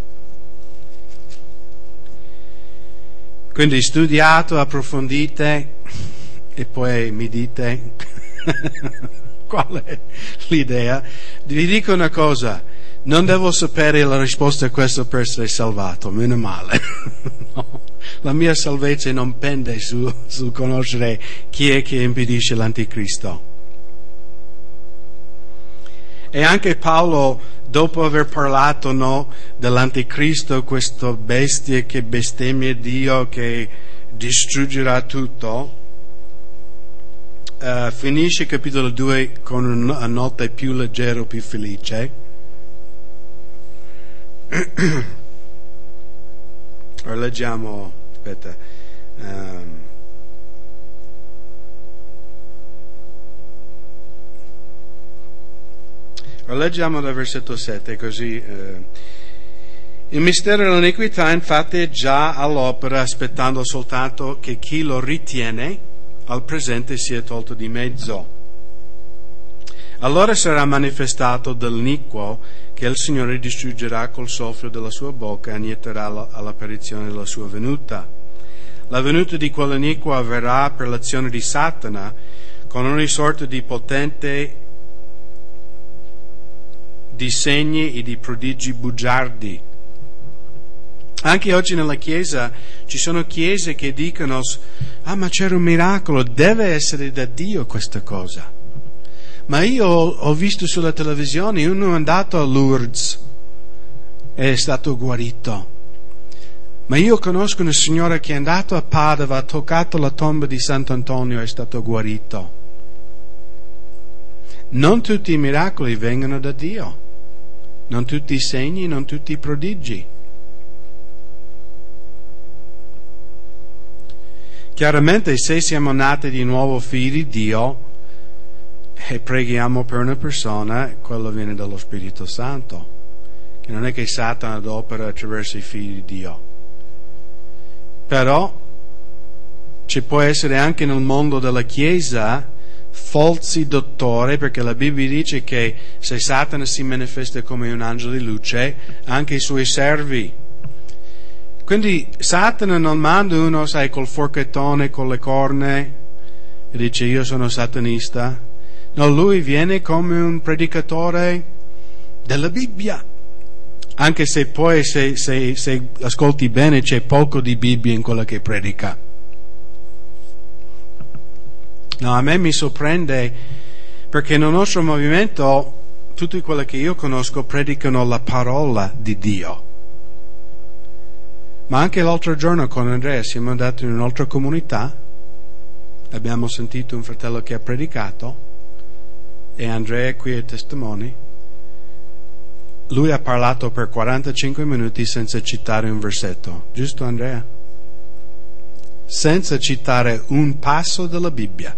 Quindi studiato, approfondite e poi mi dite qual è l'idea. Vi dico una cosa, non devo sapere la risposta a questo per essere salvato, meno male. No. La mia salvezza non pende su, sul conoscere chi è che impedisce l'anticristo. E anche Paolo, dopo aver parlato, no, dell'anticristo, questo bestia che bestemmia Dio, che distruggerà tutto, uh, finisce il capitolo due con una nota più leggera, più felice. Ora leggiamo, aspetta, um, ora leggiamo dal versetto sette, così. Uh, il mistero dell'iniquità infatti è già all'opera, aspettando soltanto che chi lo ritiene al presente sia tolto di mezzo. Allora sarà manifestato dall'iniquo che il Signore distruggerà col soffio della sua bocca e annienterà all'apparizione della sua venuta. La venuta di quell'iniquo avverrà per l'azione di Satana con ogni sorta di potente di segni e di prodigi bugiardi. Anche oggi nella Chiesa ci sono chiese che dicono: ah, ma c'era un miracolo, deve essere da Dio questa cosa. Ma io ho visto sulla televisione uno è andato a Lourdes e è stato guarito. Ma io conosco una signora che è andata a Padova, ha toccato la tomba di Sant'Antonio e è stato guarito. Non tutti i miracoli vengono da Dio, non tutti i segni, non tutti i prodigi. Chiaramente, se siamo nati di nuovo figli di Dio e preghiamo per una persona, quello viene dallo Spirito Santo, che non è che Satana adopera attraverso i figli di Dio. Però ci può essere anche nel mondo della Chiesa falsi dottori, perché la Bibbia dice che se Satana si manifesta come un angelo di luce, anche i suoi servi. Quindi Satana non manda uno, sai, col forchettone, con le corna e dice io sono satanista. No, lui viene come un predicatore della Bibbia, anche se poi se, se, se ascolti bene c'è poco di Bibbia in quello che predica. No, a me mi sorprende perché nel nostro movimento tutti quelli che io conosco predicano la parola di Dio. Ma anche l'altro giorno con Andrea siamo andati in un'altra comunità, abbiamo sentito un fratello che ha predicato, e Andrea qui è testimone. lui ha parlato per quarantacinque minuti senza citare un versetto, giusto Andrea? Senza citare un passo della Bibbia.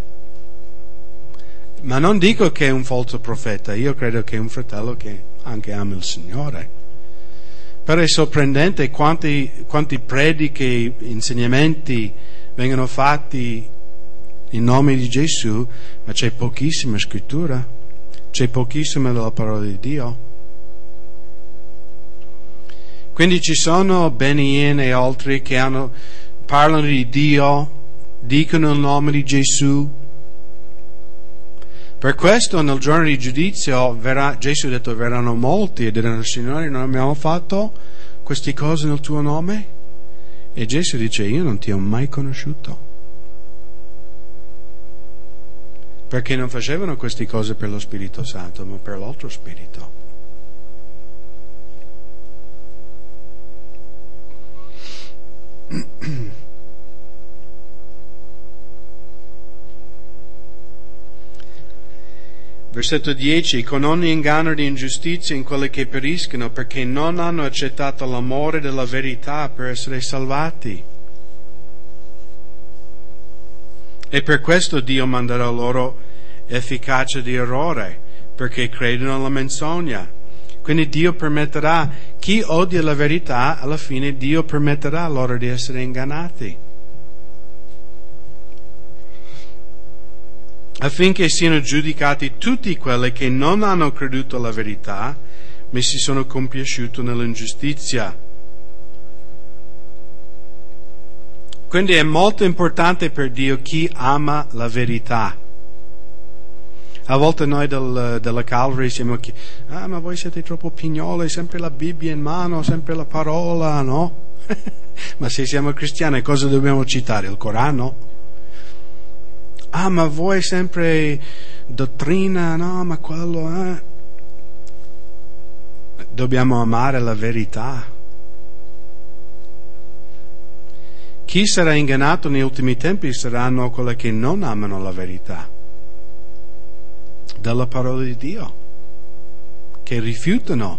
Ma non dico che è un falso profeta, io credo che è un fratello che anche ama il Signore. Però è sorprendente quanti, quanti prediche, insegnamenti vengono fatti in nome di Gesù, ma c'è pochissima scrittura, c'è pochissima della parola di Dio. Quindi ci sono Benny Hinn e altri che hanno, parlano di Dio, dicono il nome di Gesù. Per questo nel giorno di giudizio verrà, Gesù ha detto verranno molti e diranno Signore non abbiamo fatto queste cose nel tuo nome? E Gesù dice io non ti ho mai conosciuto. Perché non facevano queste cose per lo Spirito Santo ma per l'altro Spirito. Versetto dieci, con ogni inganno di ingiustizia in quelli che periscono, perché non hanno accettato l'amore della verità per essere salvati. E per questo Dio manderà loro efficacia di errore, perché credono alla menzogna. Quindi Dio permetterà, chi odia la verità, alla fine Dio permetterà loro di essere ingannati. Affinché siano giudicati tutti quelli che non hanno creduto alla verità, ma si sono compiaciuti nell'ingiustizia. Quindi è molto importante per Dio chi ama la verità. A volte noi del, della Calvary siamo chi, ah ma voi siete troppo pignoli, sempre la Bibbia in mano, sempre la parola, no? Ma se siamo cristiani cosa dobbiamo citare? Il Corano? Ah, ma voi sempre dottrina, no, ma quello, eh. Dobbiamo amare la verità. Chi sarà ingannato negli ultimi tempi saranno quelli che non amano la verità della parola di Dio, che rifiutano.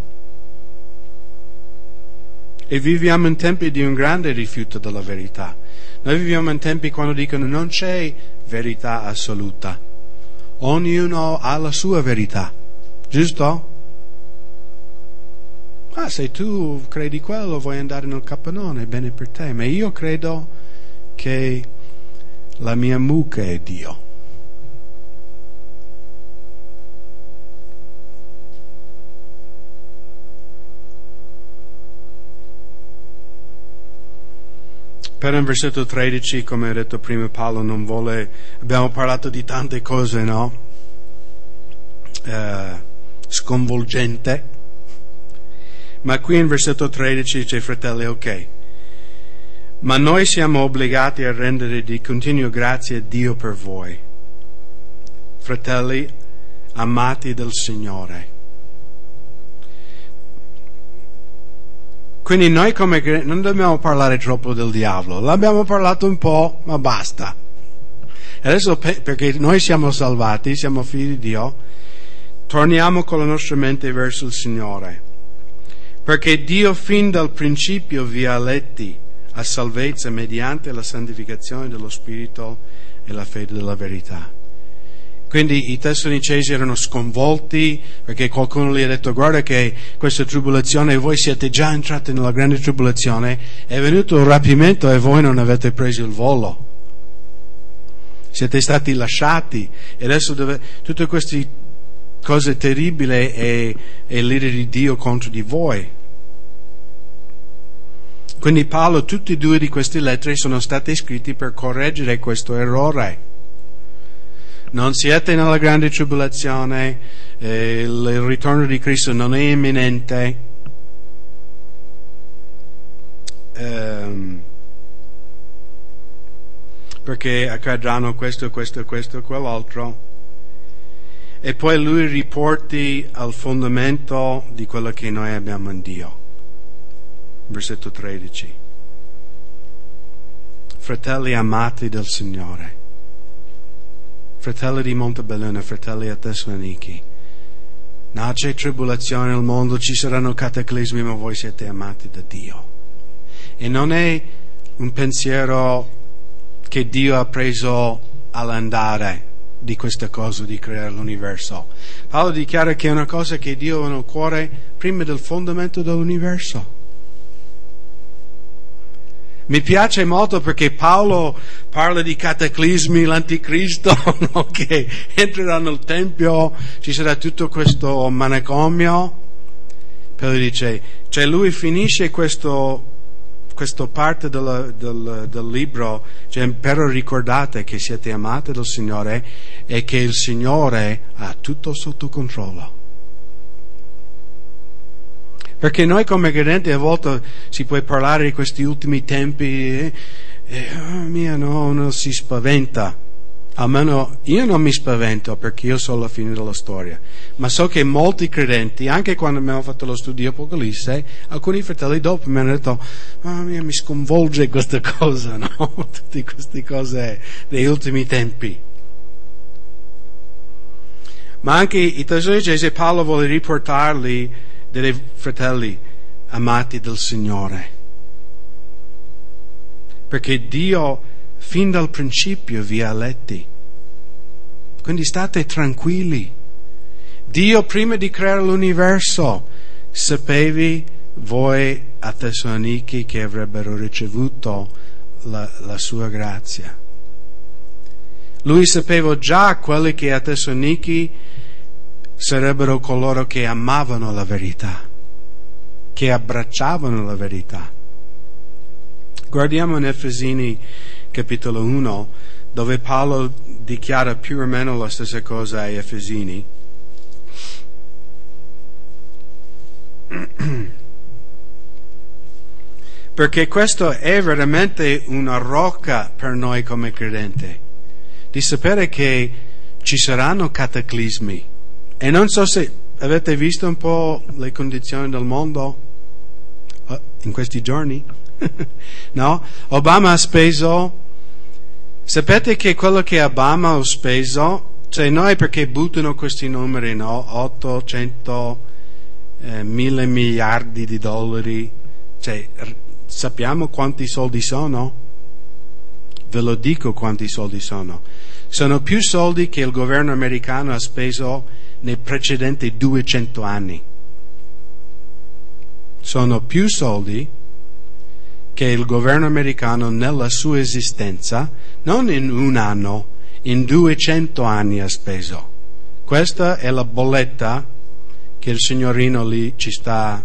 E viviamo in tempi di un grande rifiuto della verità. Noi viviamo in tempi quando dicono non c'è verità assoluta. Ognuno ha la sua verità, giusto? Ah, se tu credi quello vuoi andare nel capannone, è bene per te, ma io credo che la mia mucca è Dio. Però in versetto tredici, come ho detto prima, Paolo non vuole, abbiamo parlato di tante cose, no? Uh, sconvolgente. Ma qui in versetto tredici dice, fratelli, ok, ma noi siamo obbligati a rendere di continuo grazie a Dio per voi, fratelli amati del Signore. Quindi noi come non dobbiamo parlare troppo del diavolo, l'abbiamo parlato un po', ma basta. Adesso perché noi siamo salvati, siamo figli di Dio, torniamo con la nostra mente verso il Signore. Perché Dio fin dal principio vi ha eletti a salvezza mediante la santificazione dello Spirito e la fede della verità. Quindi i Tessalonicesi erano sconvolti perché qualcuno gli ha detto guarda che questa tribolazione, voi siete già entrati nella grande tribolazione, è venuto un rapimento e voi non avete preso il volo. Siete stati lasciati e adesso dove, tutte queste cose terribili è, è l'ira di Dio contro di voi. Quindi Paolo, tutte e due di queste lettere sono state scritte per correggere questo errore. Non siete nella grande tribolazione, eh, il ritorno di Cristo non è imminente, ehm, perché accadranno questo, questo, questo e quell'altro. E poi lui riporti al fondamento di quello che noi abbiamo in Dio. Versetto tredici. Fratelli amati del Signore, fratelli di Montebelluna, fratelli a Tessaloniki, No, c'è tribolazione nel mondo, ci saranno cataclismi, ma voi siete amati da Dio. E non è un pensiero che Dio ha preso all'andare di questa cosa di creare l'universo. Paolo dichiara che è una cosa che Dio ha nel cuore prima del fondamento dell'universo. Mi piace molto perché Paolo parla di cataclismi, l'anticristo, no? Che entrerà nel tempio, ci sarà tutto questo manicomio. Poi dice, cioè lui finisce questo, questo parte del, del, del libro, cioè, però ricordate che siete amati del Signore e che il Signore ha tutto sotto controllo. Perché noi come credenti a volte si può parlare di questi ultimi tempi e, e oh mia no, uno si spaventa. Almeno io non mi spavento perché io so la fine della storia. Ma so che molti credenti, anche quando abbiamo fatto lo studio Apocalisse, alcuni fratelli dopo mi hanno detto oh mia, mi sconvolge questa cosa, no? Tutte queste cose degli ultimi tempi. Ma anche i Tessalonicesi, Paolo vuole riportarli dei fratelli amati del Signore, perché Dio fin dal principio vi ha eletti, quindi state tranquilli. Dio prima di creare l'universo sapevi voi a Tessalonichi che avrebbero ricevuto la, la sua grazia. Lui sapeva già quelli che a Tessalonichi sarebbero coloro che amavano la verità, che abbracciavano la verità. Guardiamo in Efesini capitolo uno, dove Paolo dichiara più o meno la stessa cosa ai Efesini. Perché questo è veramente una rocca per noi come credenti, di sapere che ci saranno cataclismi. E non so se avete visto un po' le condizioni del mondo in questi giorni, no? Obama ha speso, sapete che quello che Obama ha speso, cioè noi perché buttano questi numeri, no? ottocento eh, mille miliardi di dollari, cioè sappiamo quanti soldi sono? Ve lo dico quanti soldi sono. Sono più soldi che il governo americano ha speso nei precedenti duecento anni. Sono più soldi che il governo americano nella sua esistenza, non in un anno, in duecento anni ha speso. Questa è la bolletta che il signorino lì ci sta.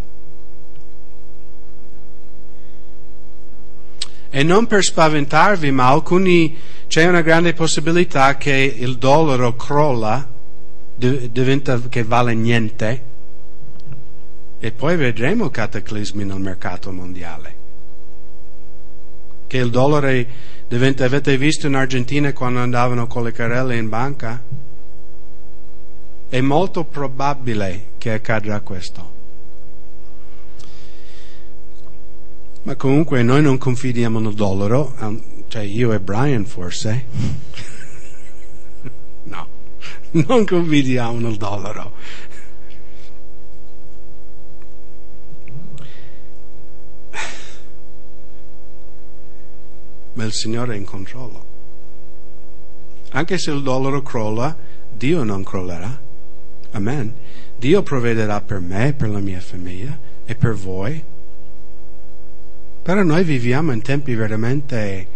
E non per spaventarvi, ma alcuni c'è una grande possibilità che il dollaro crolla, diventa che vale niente, e poi vedremo cataclismi nel mercato mondiale, che il dollaro diventa, avete visto in Argentina quando andavano con le carrelle in banca? È molto probabile che accadrà questo. Ma comunque noi non confidiamo nel dollaro, cioè io e Brian forse no, non confidiamo nel dollaro. Ma il Signore è in controllo. Anche se il dollaro crolla, Dio non crollerà. Amen. Dio provvederà per me, per la mia famiglia e per voi. Però noi viviamo in tempi veramente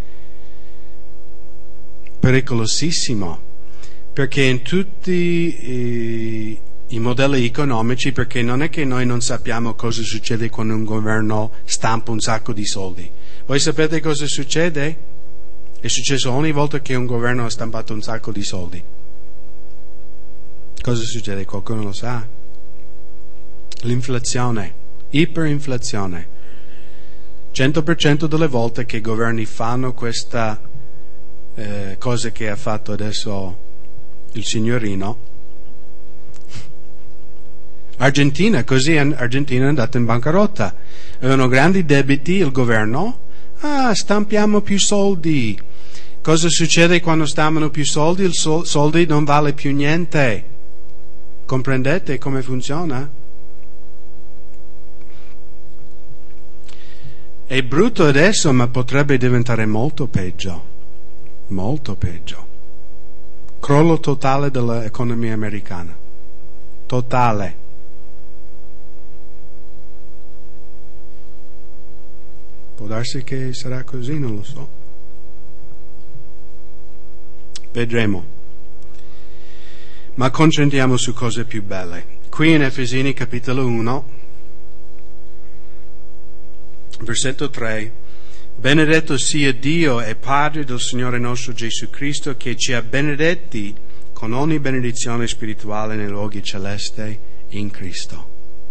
pericolosissimi, perché in tutti i, i modelli economici, perché non è che noi non sappiamo cosa succede quando un governo stampa un sacco di soldi. Voi sapete cosa succede? È successo ogni volta che un governo ha stampato un sacco di soldi. Cosa succede? Qualcuno lo sa? L'inflazione, iperinflazione. cento per cento delle volte che i governi fanno questa eh, cosa che ha fatto adesso il signorino, Argentina, così Argentina è andata in bancarotta, avevano grandi debiti, il governo, ah, stampiamo più soldi. Cosa succede quando stampano più soldi? Il sol- soldi non vale più niente. Comprendete come funziona? È brutto adesso, ma potrebbe diventare molto peggio. Molto peggio. Crollo totale dell'economia americana. Totale. Può darsi che sarà così, non lo so. Vedremo. Ma concentriamo su cose più belle. Qui in Efesini capitolo uno, versetto tre, benedetto sia Dio e Padre del Signore nostro Gesù Cristo, che ci ha benedetti con ogni benedizione spirituale nei luoghi celesti in Cristo.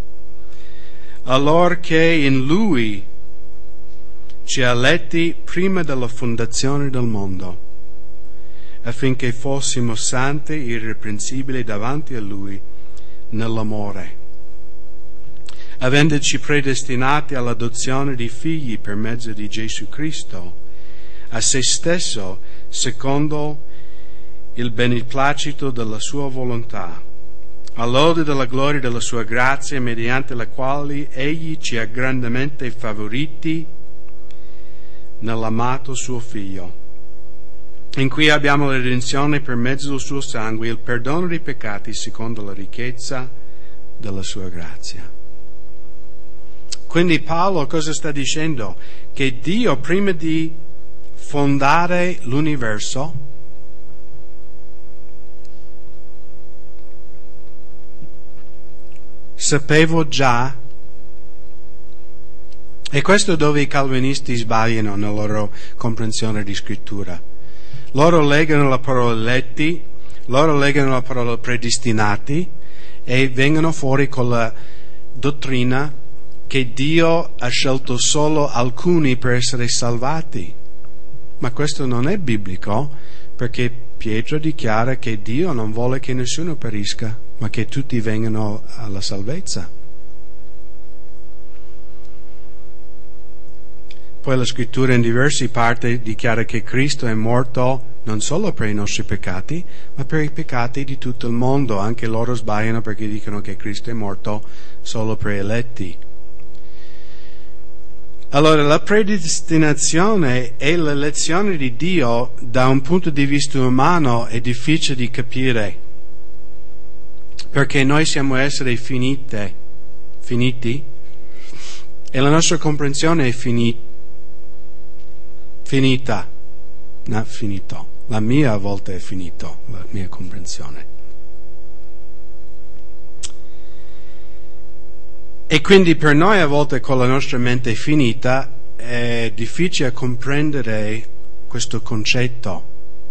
Allorché in Lui ci ha eletti prima della fondazione del mondo, affinché fossimo santi e irreprensibili davanti a Lui nell'amore, avendoci predestinati all'adozione di figli per mezzo di Gesù Cristo, a se stesso, secondo il beneplacito della sua volontà, all'ode della gloria della sua grazia, mediante la quale Egli ci ha grandemente favoriti nell'amato suo Figlio, in cui abbiamo la redenzione per mezzo del suo sangue, il perdono dei peccati secondo la ricchezza della sua grazia. Quindi Paolo cosa sta dicendo? Che Dio, prima di fondare l'universo, sapevo già, e questo è dove i calvinisti sbagliano nella loro comprensione di scrittura. Loro leggono la parola eletti, loro leggono la parola predestinati e vengono fuori con la dottrina che Dio ha scelto solo alcuni per essere salvati. Ma questo non è biblico, perché Pietro dichiara che Dio non vuole che nessuno perisca, ma che tutti vengano alla salvezza. Poi la scrittura in diverse parti dichiara che Cristo è morto non solo per i nostri peccati, ma per i peccati di tutto il mondo. Anche loro sbagliano perché dicono che Cristo è morto solo per gli eletti. Allora, la predestinazione e l'elezione di Dio da un punto di vista umano è difficile di capire, perché noi siamo esseri finite, finiti, e la nostra comprensione è finita. Finita, no, finito. La mia a volte è finito, la mia comprensione. E quindi per noi a volte con la nostra mente finita è difficile comprendere questo concetto.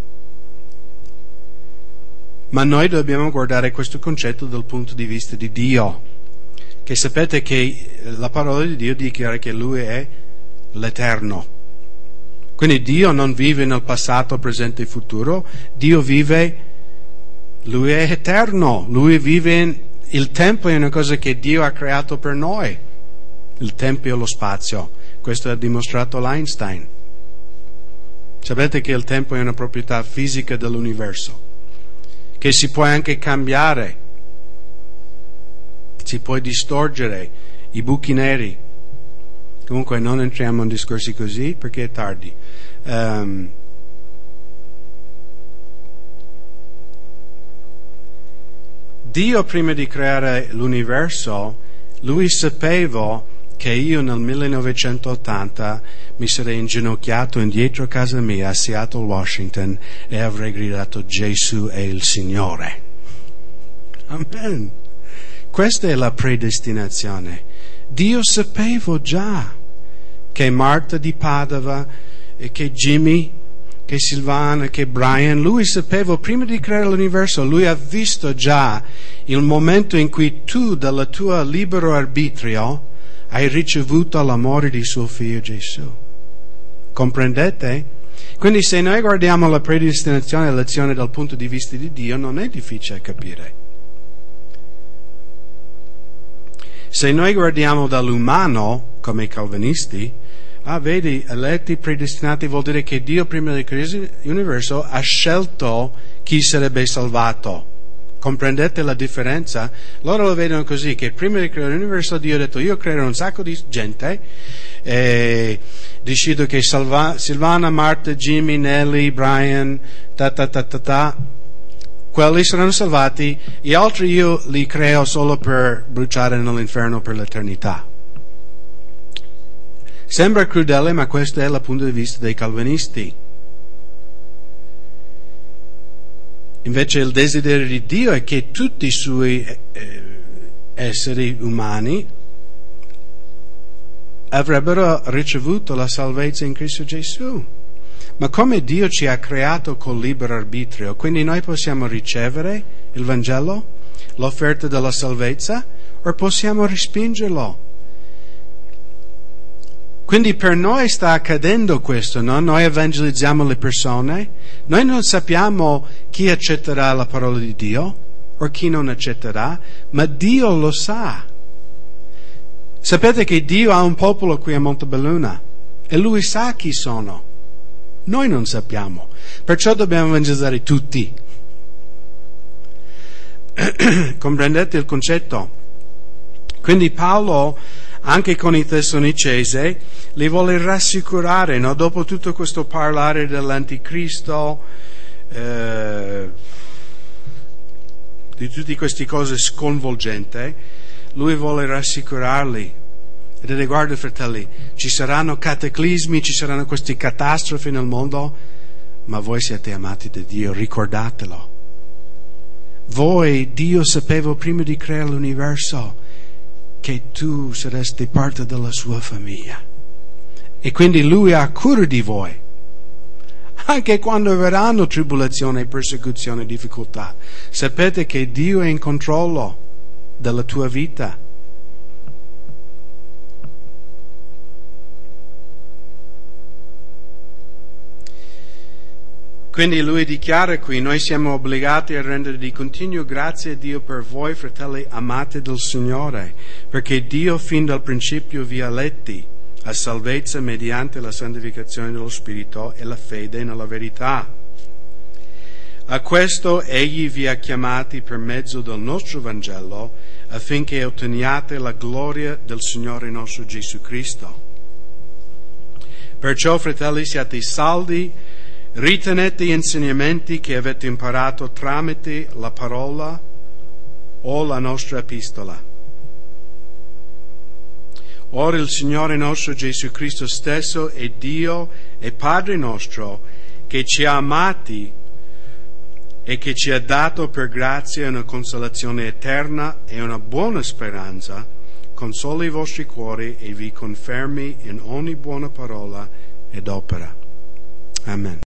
Ma noi dobbiamo guardare questo concetto dal punto di vista di Dio, che sapete che la parola di Dio dichiara che Lui è l'Eterno. Quindi Dio non vive nel passato, presente e futuro, Dio vive, Lui è eterno, Lui vive in, il tempo è una cosa che Dio ha creato per noi, il tempo e lo spazio, questo ha dimostrato l'Einstein. Sapete che il tempo è una proprietà fisica dell'universo, che si può anche cambiare, si può distorcere, i buchi neri. Comunque non entriamo in discorsi così perché è tardi. Um, Dio prima di creare l'universo, Lui sapeva che io nel millenovecentottanta mi sarei inginocchiato indietro a casa mia a Seattle, Washington e avrei gridato Gesù è il Signore. Amen. Questa è la predestinazione. Dio sapeva già che Marta di Padova e che Jimmy, che Silvana, che Brian, lui sapeva prima di creare l'universo, lui ha visto già il momento in cui tu dal tuo libero arbitrio hai ricevuto l'amore di suo figlio Gesù. Comprendete? Quindi se noi guardiamo la predestinazione e l'elezione dal punto di vista di Dio non è difficile capire. Se noi guardiamo dall'umano, come i calvinisti, ah, vedi, eletti, predestinati vuol dire che Dio prima di creare l'universo ha scelto chi sarebbe salvato. Comprendete la differenza? Loro lo vedono così, che prima di creare l'universo Dio ha detto io creerò un sacco di gente e decido che Salva, Silvana, Marta, Jimmy, Nelly, Brian, ta ta ta ta ta, quelli saranno salvati, gli altri io li creo solo per bruciare nell'inferno per l'eternità. Sembra crudele, ma questo è il punto di vista dei calvinisti. Invece il desiderio di Dio è che tutti i suoi eh, esseri umani avrebbero ricevuto la salvezza in Cristo Gesù. Ma come Dio ci ha creato col libero arbitrio, quindi noi possiamo ricevere il Vangelo, l'offerta della salvezza, o possiamo respingerlo. Quindi per noi sta accadendo questo, no? Noi evangelizziamo le persone, noi non sappiamo chi accetterà la parola di Dio o chi non accetterà, ma Dio lo sa. Sapete che Dio ha un popolo qui a Montebelluna e Lui sa chi sono. Noi non sappiamo, perciò dobbiamo evangelizzare tutti. Comprendete il concetto? Quindi Paolo, anche con i Tessalonicesi, li vuole rassicurare, no? Dopo tutto questo parlare dell'anticristo, eh, di tutte queste cose sconvolgenti, lui vuole rassicurarli. E dite, guarda fratelli, ci saranno cataclismi, ci saranno queste catastrofi nel mondo, ma voi siete amati da Dio, ricordatelo. Voi, Dio sapeva prima di creare l'universo che tu saresti parte della sua famiglia. E quindi Lui ha cura di voi. Anche quando verranno tribolazioni, persecuzioni, difficoltà, sapete che Dio è in controllo della tua vita. Quindi lui dichiara qui, noi siamo obbligati a rendere di continuo grazie a Dio per voi, fratelli amati del Signore, perché Dio fin dal principio vi ha eletti a salvezza mediante la santificazione dello Spirito e la fede nella verità. A questo Egli vi ha chiamati per mezzo del nostro Vangelo, affinché otteniate la gloria del Signore nostro Gesù Cristo. Perciò, fratelli, siate saldi, ritenete gli insegnamenti che avete imparato tramite la parola o la nostra epistola. Ora il Signore nostro Gesù Cristo stesso è Dio e Padre nostro, che ci ha amati e che ci ha dato per grazia una consolazione eterna e una buona speranza, consoli i vostri cuori e vi confermi in ogni buona parola ed opera. Amen.